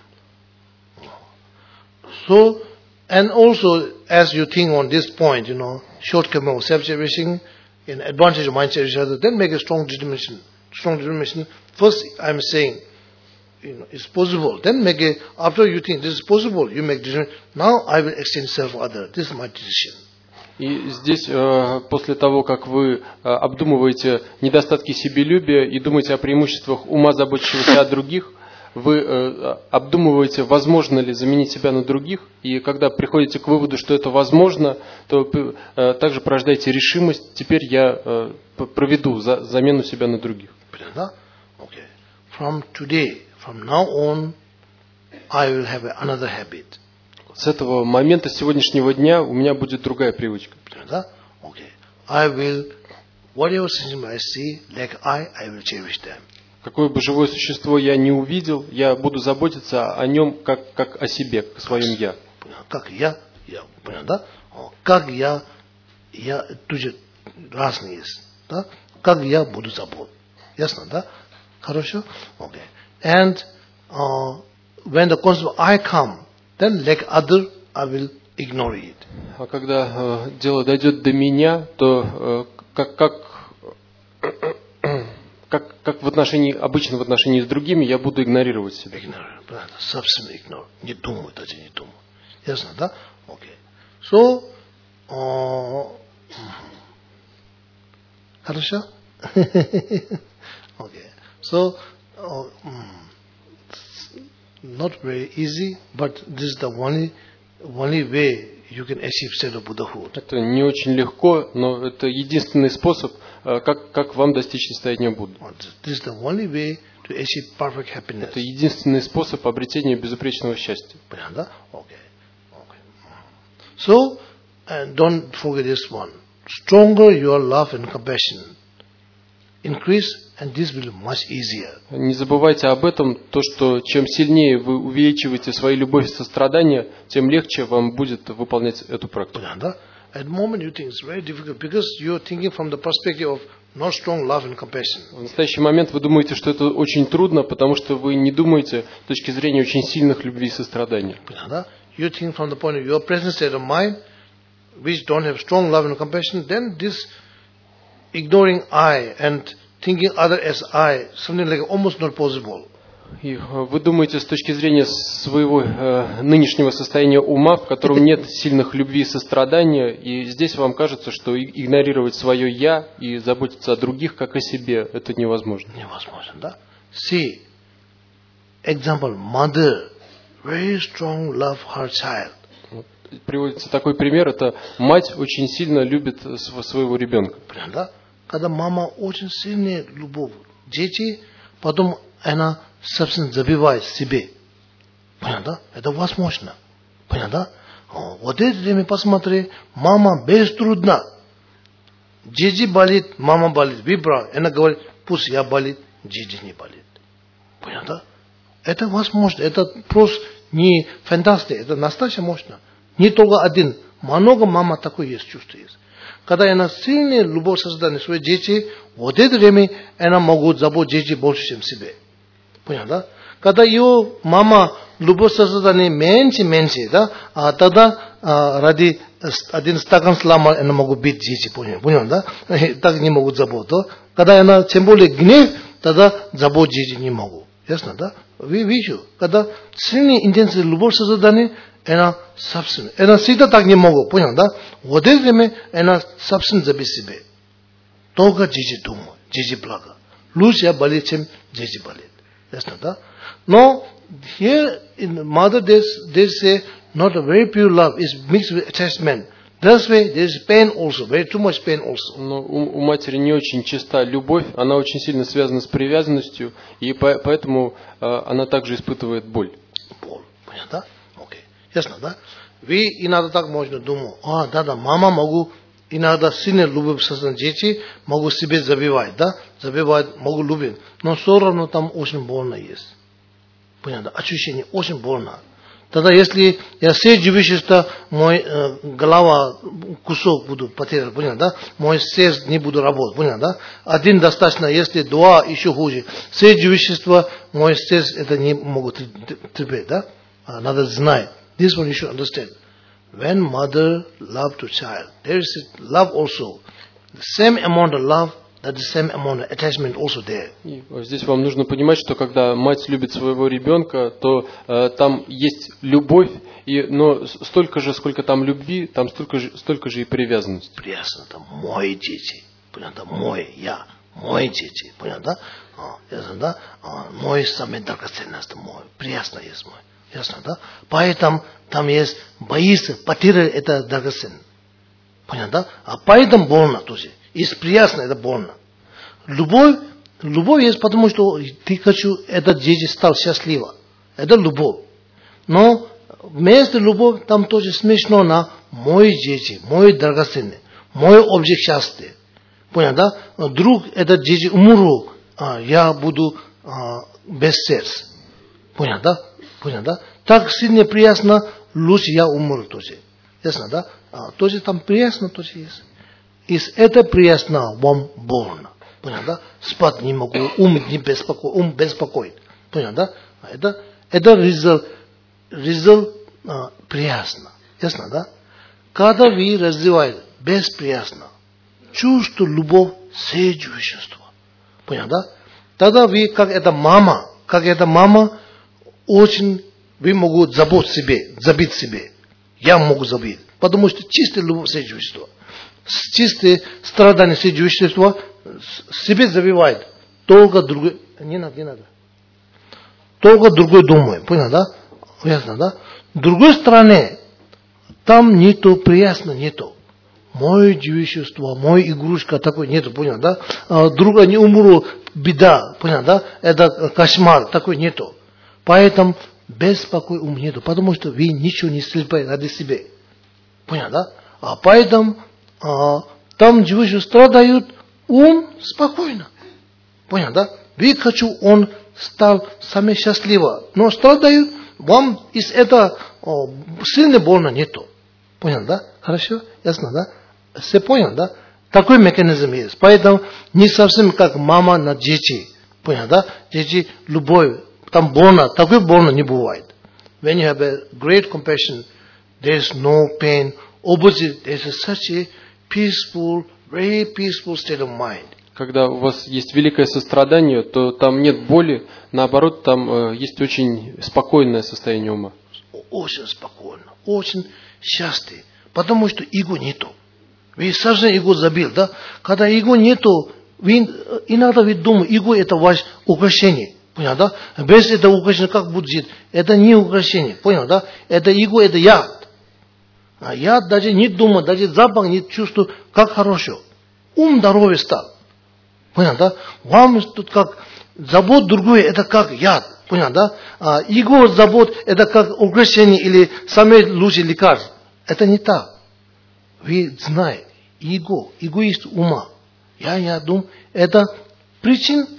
So, and also, as you think on this point, shortcoming of self-cherishing, and advantage of mind cherishing other, then make a strong determination. Strong determination. First, I'm saying, it's possible. Then make a, after you think this is possible, you make decision. Now I will extend self to other. This is my decision. И здесь, после того, как вы обдумываете недостатки себелюбия и думаете о преимуществах ума, заботящегося о других, вы обдумываете, возможно ли заменить себя на других, и когда приходите к выводу, что это возможно, то также порождаете решимость, теперь я проведу замену себя на других. Okay. From today, from now on, I will have another habit. С этого момента, с сегодняшнего дня, у меня будет другая привычка. Okay. I will, whatever sentient I see, like I will cherish them. Какое бы живое существо я не увидел, я буду заботиться о нем как о себе, о своем я. Как я, понятно, да? Как я тоже разные есть, да? Как я буду заботиться. Ясно, да? Хорошо? Okay. And when the concept of I come, then like other, I will ignore it. А когда дело дойдет до меня, то как в отношении, обычно в отношении с другими, я буду игнорировать себя. Собственно, ignore. Не думаю, даже не думаю. Ясно, да? Окей. So, хорошо? Okay. So, not very easy, but this is the only way you can achieve state of Buddhahood. Это не очень легко, но это единственный способ, как вам достичь состояния Будды. This is the only way to achieve perfect happiness. Это единственный способ обретения безупречного счастья. Понятно? Okay. So, and don't forget this one. Stronger your love and compassion increase, and this will be much easier. Не забывайте об этом, то, что чем сильнее вы увеличиваете свою любовь и сострадание, тем легче вам будет выполнять эту практику. At the moment you think it's very difficult because you're thinking from the perspective of not strong love and compassion. В настоящий момент вы думаете, что это очень трудно, потому что вы не думаете с точки зрения очень сильных любви и сострадания. You think from the point of your present state of mind, which don't have strong love and compassion, then this ignoring I and thinking other as I, something like almost not possible. И вы думаете с точки зрения своего нынешнего состояния ума, в котором нет сильных любви и сострадания, и здесь вам кажется, что игнорировать свое «я» и заботиться о других, как о себе, это невозможно. Невозможно, да? See, example, mother, very strong love her child. Приводится такой пример, это мать очень сильно любит своего ребенка. Понятно? Когда мама очень сильная любовь к дети, потом она собственно забивает себе. Понятно? Это возможно. Понятно? Вот это время посмотри, мама беструдно. Дети болит, мама болит. Выбрал. Она говорит, пусть я болит, дети не болит. Понятно? Это возможно. Это просто не фантастика. Это настоящее можно. Не только один. Много мама такое есть, чувство есть. Когда она сильная любовь создает свои дети, вот это время она могут заботить дети больше, чем себе. Понятно? Когда ее мама любовь создает меньше, да, тогда ради один стакан слама она могут бить дети, понял, да? Так не могут заботить. Когда она тем более гнев, тогда заботить дети не могут. Ясно, да? Вы видите, когда сильная интенсивная любовь создает, она собственно, она всегда так не могут, понял, да? Вот это время она собственно забить себе. Только дети думают, дети благо. Лучше болит, чем дети болит. Ясно, да? Но here in mother they say not a very pure love is mixed with attachment. That's why there is pain also, very too much pain also. Но у матери не очень чиста любовь, она очень сильно связана с привязанностью, и поэтому она также испытывает боль. Боль, понятно? Окей. Ясно, да? Вы иногда так можно думать, да, мама могу иногда сильно любить своих детей, могу себе забивать, да? Забивать, могу любить. Но все равно там очень больно есть. Понятно? Ощущение очень больно. Тогда если я все живущество, мой голова, кусок буду потерять, понятно, да? Мой сердце не буду работать, понятно, да? Один достаточно, если два, еще хуже. Все живущество, мой сердце это не могут терпеть, да? Надо знать. This one you should understand. When mother love to child, there is love also. The same amount of love, that the same amount of attachment also there. И здесь вам нужно понимать, что когда мать любит своего ребенка, то там есть любовь, но столько же, сколько там любви, там столько же и привязанности. Приятно, это мои дети, понятно, мои дети, понятно, ясно, да, мой самый драгоценность, мой, приятно есть мой, ясно, да, поэтому там есть боится, потеря это драгоценно, понятно, да, а поэтому больно тоже. Есть приятно, это больно. Любовь есть, потому что ты хочу, этот дети стал счастливым. Это любовь. Но вместо любовь там тоже смешно на мои дети, мой драгоценный, мой объект счастья. Понятно, да? Вдруг этот дети умру, я буду без сердца. Понятно, да? Понятно, да? Так сильно приятно, лучше я умру тоже. Ясно, да? Тоже там приятно тоже есть. Из этого приятно вам больно. Понятно, да? Спать не могу, ум беспокоит. Понятно, да? Это результат приятно. Ясно, да? Когда вы развиваете бесприятно, чувство, любовь, сочувствие. Понятно, да? Тогда вы, как эта мама, очень, вы могут забить себе. Я могу забить. Потому что чистая любовь, сочувствие. Чистые страдания, сочувствие себе забивает. Только другой, не надо. Только другой думает, понял, да? Ясно, да? С другой стороны, там нету, приятно нету. Мое чувство, мой игрушка такой нету, понял, да? Друга не умру, беда, понял, да? Это кошмар, такой нету. Поэтому беспокой ум нету, потому что вы ничего не слепаете ради себя. Понял, да? Поэтому там живущие страдают, ум спокойно. Понял, да? Вы хочу, он стал самым счастливым. Но страдают, вам из этого сильно больно нету. Понял, да? Хорошо? Ясно, да? Все понял, да? Такой механизм есть. Поэтому не совсем как мама на дети. Понял, да? Дети, любовь, там больно, такой больно не бывает. When you have a great compassion, there is no pain. Opposite, there is such a peaceful, very peaceful state of mind. Когда у вас есть великое сострадание, то там нет боли, наоборот, там есть очень спокойное состояние ума. Очень спокойно, очень счастливый, потому что эго нету. Вы совсем эго забил, да? Когда эго нету, иногда вы думаете, эго это ваше украшение. Понял, да? Без этого украшения как будет жить? Это не украшение, понял, да? Это эго, это яд. А яд даже не думает, даже запах не чувствует, как хорошо. Ум здоровый стал. Понял, да? Вам тут как забот другое, это как яд. Понял, да? Эго забот, это как украшение или самое лучшее лекарство. Это не так. Вы знаете, эгоист ума. Я думаю, это причин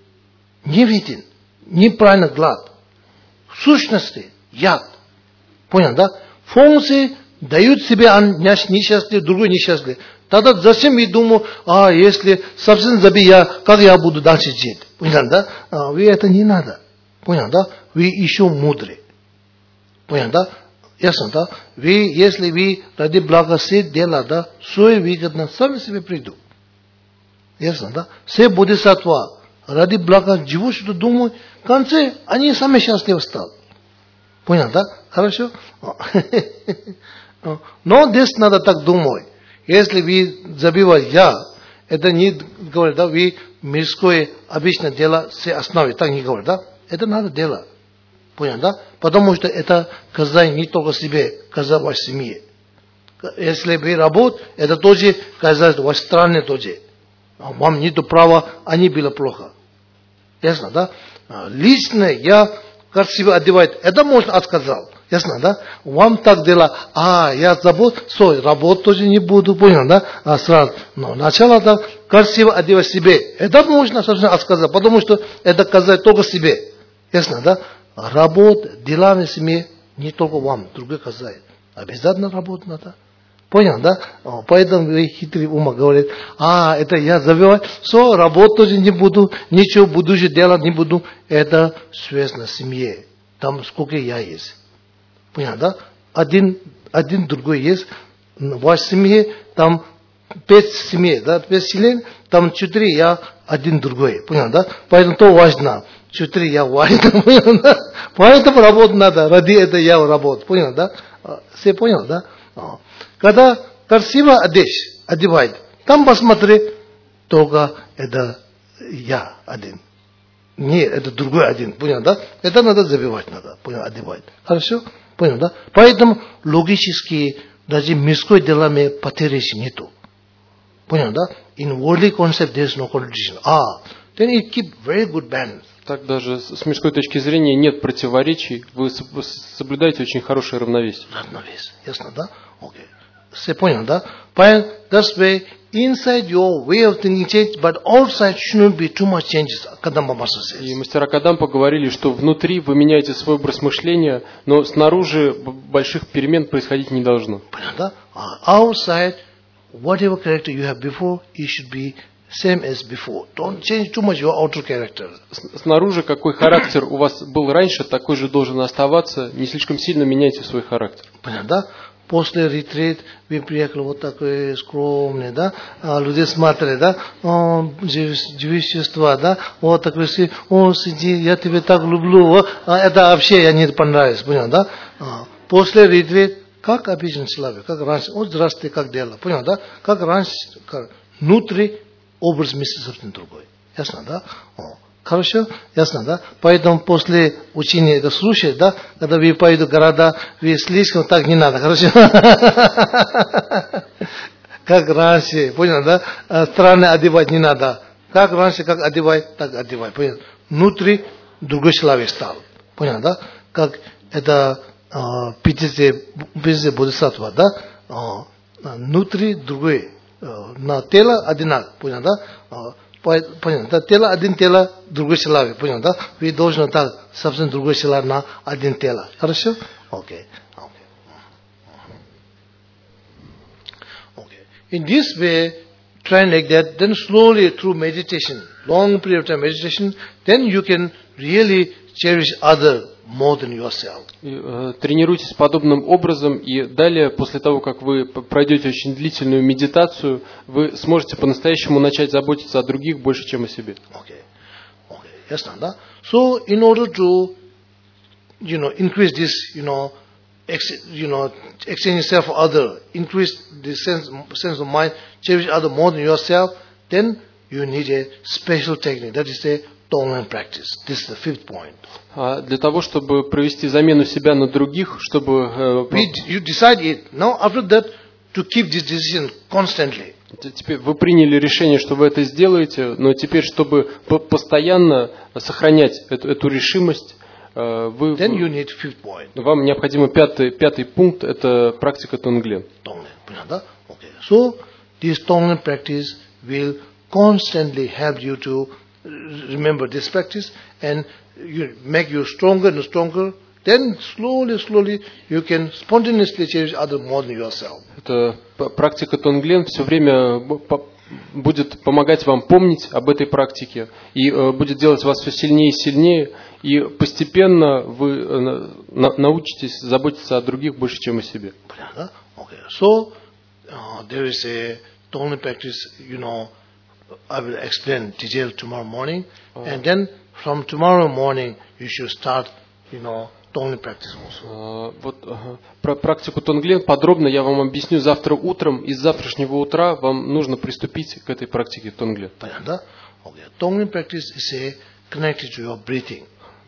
не виден, неправильно глад. В сущности, яд. Понял, да? Функции дают себе несчастье, другой несчастье. Тогда зачем я думаю, если совсем забей как я буду дальше жить? Понял, да? Вы это не надо. Понял, да? Вы еще мудры. Понял, да? Ясно, да? Если вы ради блага все дела, да, все выгодно, сами себе придут. Ясно, да? Все бодхисаттва ради блага живущие думают, в конце они сами счастливы стали. Понял, да? Хорошо? Но здесь надо так думать. Если вы забиваете я, это не говорит, да, вы мирское обычное дело все основе, так не говорит, да? это надо делать. Понял, да? Потому что это казать не только себе, казать вашей семье. Если вы работаете, это тоже казать вашей стране тоже. Вам нет права, они было плохо. Ясно, да? Лично я красиво одеваю, это можно отказать. Ясно, да? Вам так дело, я забыл, работать тоже не буду, понял, да? Сразу, но начало так, красиво одевать себе. Это можно, собственно, отказать, потому что это казать только себе. Ясно, да? Работать, делами семьи, не только вам, другие казать. Обязательно работать надо. Понял, да? Поэтому вы хитрый ума говорит, это я забиваю, работать тоже не буду, ничего будущее делать не буду. Это связано с семьей. Там сколько я есть. Понял, да? Один другой есть. В вашей семье, там 5 семей, да? 5 член, там 4 я, один другой. Понял, да? Поэтому то важно. 4 я важно. Понял, да? Поэтому работать надо. Ради этого я работаю. Понял, да? Все понял, да? Когда красиво одевает, там посмотри, только это я один. Не, это другой один. Понял, да? Это надо забивать, надо. Понял, одевать. Хорошо? Понял, да? Поэтому логически даже мирское делами потери нету. Понял, да? In worldly concept there is no contradiction. Then it keep very good balance. Так даже с мирской точки зрения нет противоречий, вы соблюдаете очень хорошее равновесие. Равновесие, ясно, да? Окей. Все понял, да? Понял? That's way inside your way of thinking change, but outside shouldn't be too much changes. Kadamba Master says. И мастера Кадампа говорили, что внутри вы меняете свой образ мышления, но снаружи больших перемен происходить не должно. Понял, да? Outside, whatever character you have before, it should be same as before. Don't change too much your outer character. Снаружи какой характер у вас был раньше, такой же должен оставаться. Не слишком сильно меняйте свой характер. Понятно, да? После ретрит вы приехали вот такой скромный, да? Люди смотрели, да? Девичество, да? Вот такой, сиди, я тебя так люблю. Это вообще я не понравилось, понял, да? После ретрит, как обычный человек, как раньше. Здравствуйте, как дела, понял, да? Как раньше, внутри образ мысли совсем другой. Ясно, да? Хорошо? Ясно, да? Поэтому после учения это слушать, да? Когда вы поедете в города, вы слишком так не надо, хорошо? Как раньше, понял, да? Страны одевать не надо. Как раньше, как одевать, так одевай. Понял? Внутри другой человек стал. Понял, да? Как это Питисе Бодхисаттва, да? Внутри другой. На тело одинаково, понял, да? Понял, да? Тело один тело, другой человек, понял, да? Вы должны так, совсем другой человек на один тело. Хорошо? Окей. In this way, try like that, then slowly through meditation, long period of time meditation, then you can really cherish other more than yourself. Тренируйтесь подобным образом, и далее, после того, как вы пройдете очень длительную медитацию, вы сможете по-настоящему начать заботиться о других больше, чем о себе. Okay. Yes, Nanda. So, in order to, increase this, exchange yourself for other, increase the sense of mind, cherish other more than yourself, then you need a special technique. That is a Tonglen practice. This is the 5th point. Для того, чтобы провести замену себя на других, чтобы... You decide it. Now, after that, to keep this decision constantly. Теперь вы приняли решение, что вы это сделаете, но теперь, чтобы постоянно сохранять эту решимость, Then you need 5th point. Вам необходим пятый пункт, это практика Тонглен. Okay. So, this Tonglen practice will constantly help you to remember this practice and make you stronger and stronger. Then slowly you can spontaneously cherish other more than yourself. Это практика Тонглен все время будет помогать вам помнить об этой практике и будет делать вас все сильнее и сильнее, и постепенно вы научитесь заботиться о других больше, чем о себе. Okay. So there is a Tonglen practice, I will explain detail tomorrow morning, and then from tomorrow morning you should start, Tonglen practice also. Про практику Тонглен подробно я вам объясню завтра утром, и с завтрашнего утра вам нужно приступить к этой практике Тонглен. Okay. Tonglen practice is connected to your breathing.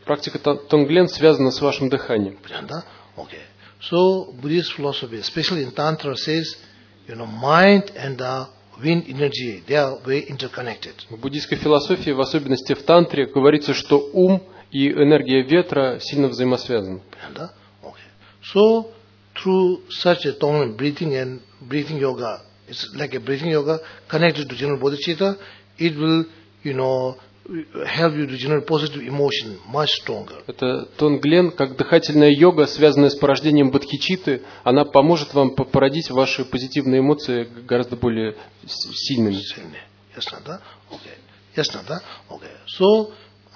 Практика Тонглен связана с вашим дыханием. Understand? Okay. So Buddhist philosophy, especially in Tantra, says, mind and the wind energy, they are very interconnected. В буддийской философии, в особенности в тантре, говорится, что ум и энергия ветра сильно взаимосвязаны. Understand? Okay. So through such a Tonglen breathing yoga, it's like a breathing yoga connected to general bodhicitta, it will, help you to generate positive emotion much stronger. Это Тонглен, как дыхательная йога, связанная с порождением бодхичитты, она поможет вам породить ваши позитивные эмоции гораздо более сильными. Yes, okay. So,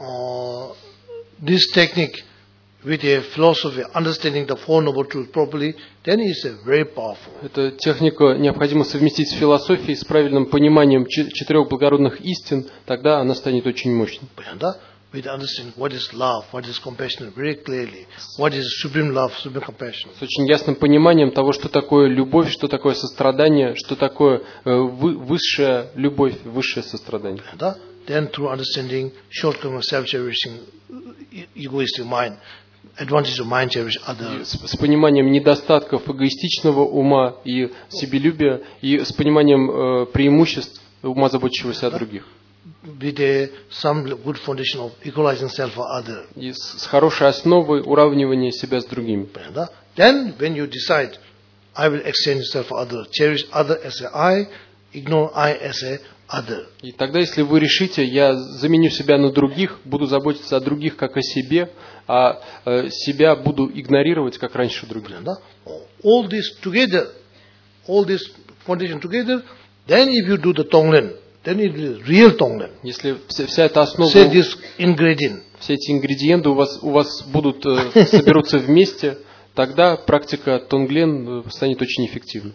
this technique with a philosophy, understanding the Four Noble Truths properly, then is very powerful. Эту технику необходимо совместить с философией, с правильным пониманием четырех благородных истин, тогда она станет очень мощной. With understanding what is love, what is compassion very clearly, what is supreme love, supreme compassion. С очень ясным пониманием того, что такое любовь, что такое сострадание, что такое высшая любовь, высшее сострадание. Then through understanding shortcomings, self-cherishing, egoistic mind, advantage of mind cherish other. С пониманием недостатков эгоистичного ума и себелюбия, и с пониманием преимуществ ума, заботящегося о других. With some good foundation of equalizing self for other. И с хорошей основой уравнивания себя с другими. Then when you decide, I will extend yourself for other, cherish other as a I, ignore I as a other. И тогда, если вы решите, я заменю себя на других, буду заботиться о других как о себе, а себя буду игнорировать, как раньше других. All this together, all this foundation together, then if you do the Tonglen, then it is real Tonglen. Если вся эта основа, say this ingredient, все эти ингредиенты у вас будут соберутся вместе, тогда практика Тонглен станет очень эффективной.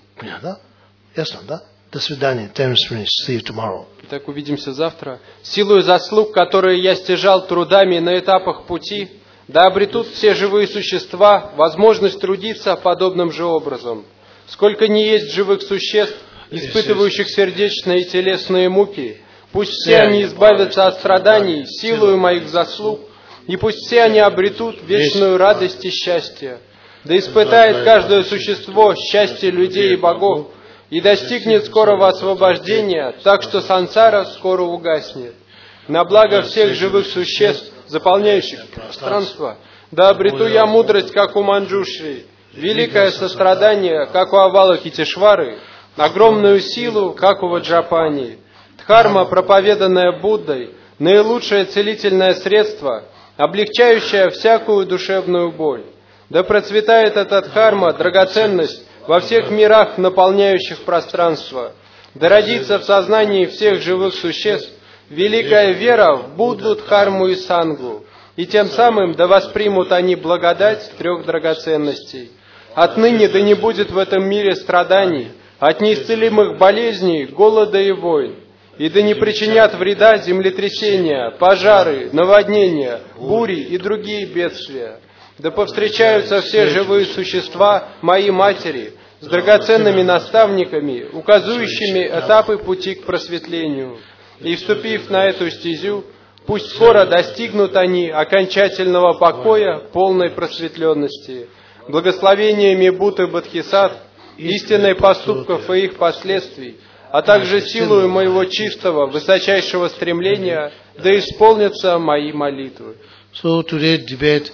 До свидания. See you tomorrow. Итак, увидимся завтра. Силою заслуг, которые я стяжал трудами на этапах пути, да обретут все живые существа возможность трудиться подобным же образом. Сколько ни есть живых существ, испытывающих сердечные и телесные муки, пусть все они избавятся от страданий силою моих заслуг, и пусть все они обретут вечную радость и счастье. Да испытает каждое существо счастье людей и богов, и достигнет скорого освобождения, так что сансара скоро угаснет. На благо всех живых существ, заполняющих пространство, да обрету я мудрость, как у Манджушри, великое сострадание, как у Авалокитешвары, огромную силу, как у Ваджрапани. Дхарма, проповеданная Буддой, наилучшее целительное средство, облегчающее всякую душевную боль. Да процветает эта дхарма, драгоценность, во всех мирах, наполняющих пространство. Да родится в сознании всех живых существ великая вера в Будду, Дхарму и Сангу, и тем самым да воспримут они благодать трех драгоценностей. Отныне да не будет в этом мире страданий, от неисцелимых болезней, голода и войн, и да не причинят вреда землетрясения, пожары, наводнения, бури и другие бедствия. Да повстречаются все живые существа моей матери с драгоценными наставниками, указывающими этапы пути к просветлению. И вступив на эту стезю, пусть скоро достигнут они окончательного покоя, полной просветленности, благословениями Будды Бодхисаттв, истинной поступков и их последствий, а также силою моего чистого, высочайшего стремления, да исполнятся мои молитвы. So today debate,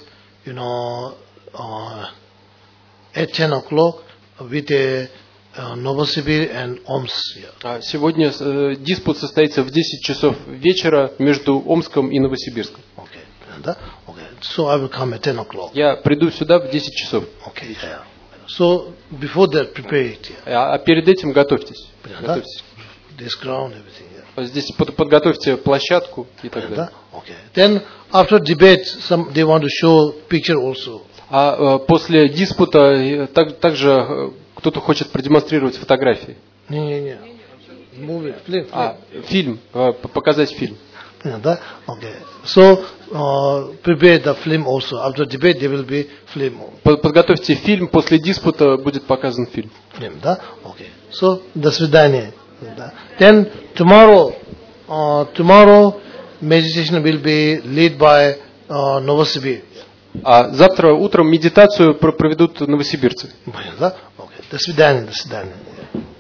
at 10 o'clock with Novosibir and Omsk. Сегодня диспут состоится в 10 часов вечера между Омском и Новосибирском. Okay. So I will come at 10 o'clock. Я приду сюда в 10 часов. Okay. So before that, prepare it. А перед этим готовьтесь. This ground, everything. Здесь подготовьте площадку и так далее. Okay. Then after debate, they want to show picture also. А после диспута также кто-то хочет продемонстрировать фотографии. Не. Movie, film. Фильм, показать фильм. Okay. So prepare the film also. After debate, there will be film. Подготовьте фильм, после диспута будет показан фильм. Film, да? Okay. So до свидания. Then tomorrow meditation will be led by Новосибирск. А завтра утром медитацию проведут новосибирцы. Понятно, да? Окей. До свидания, до свидания.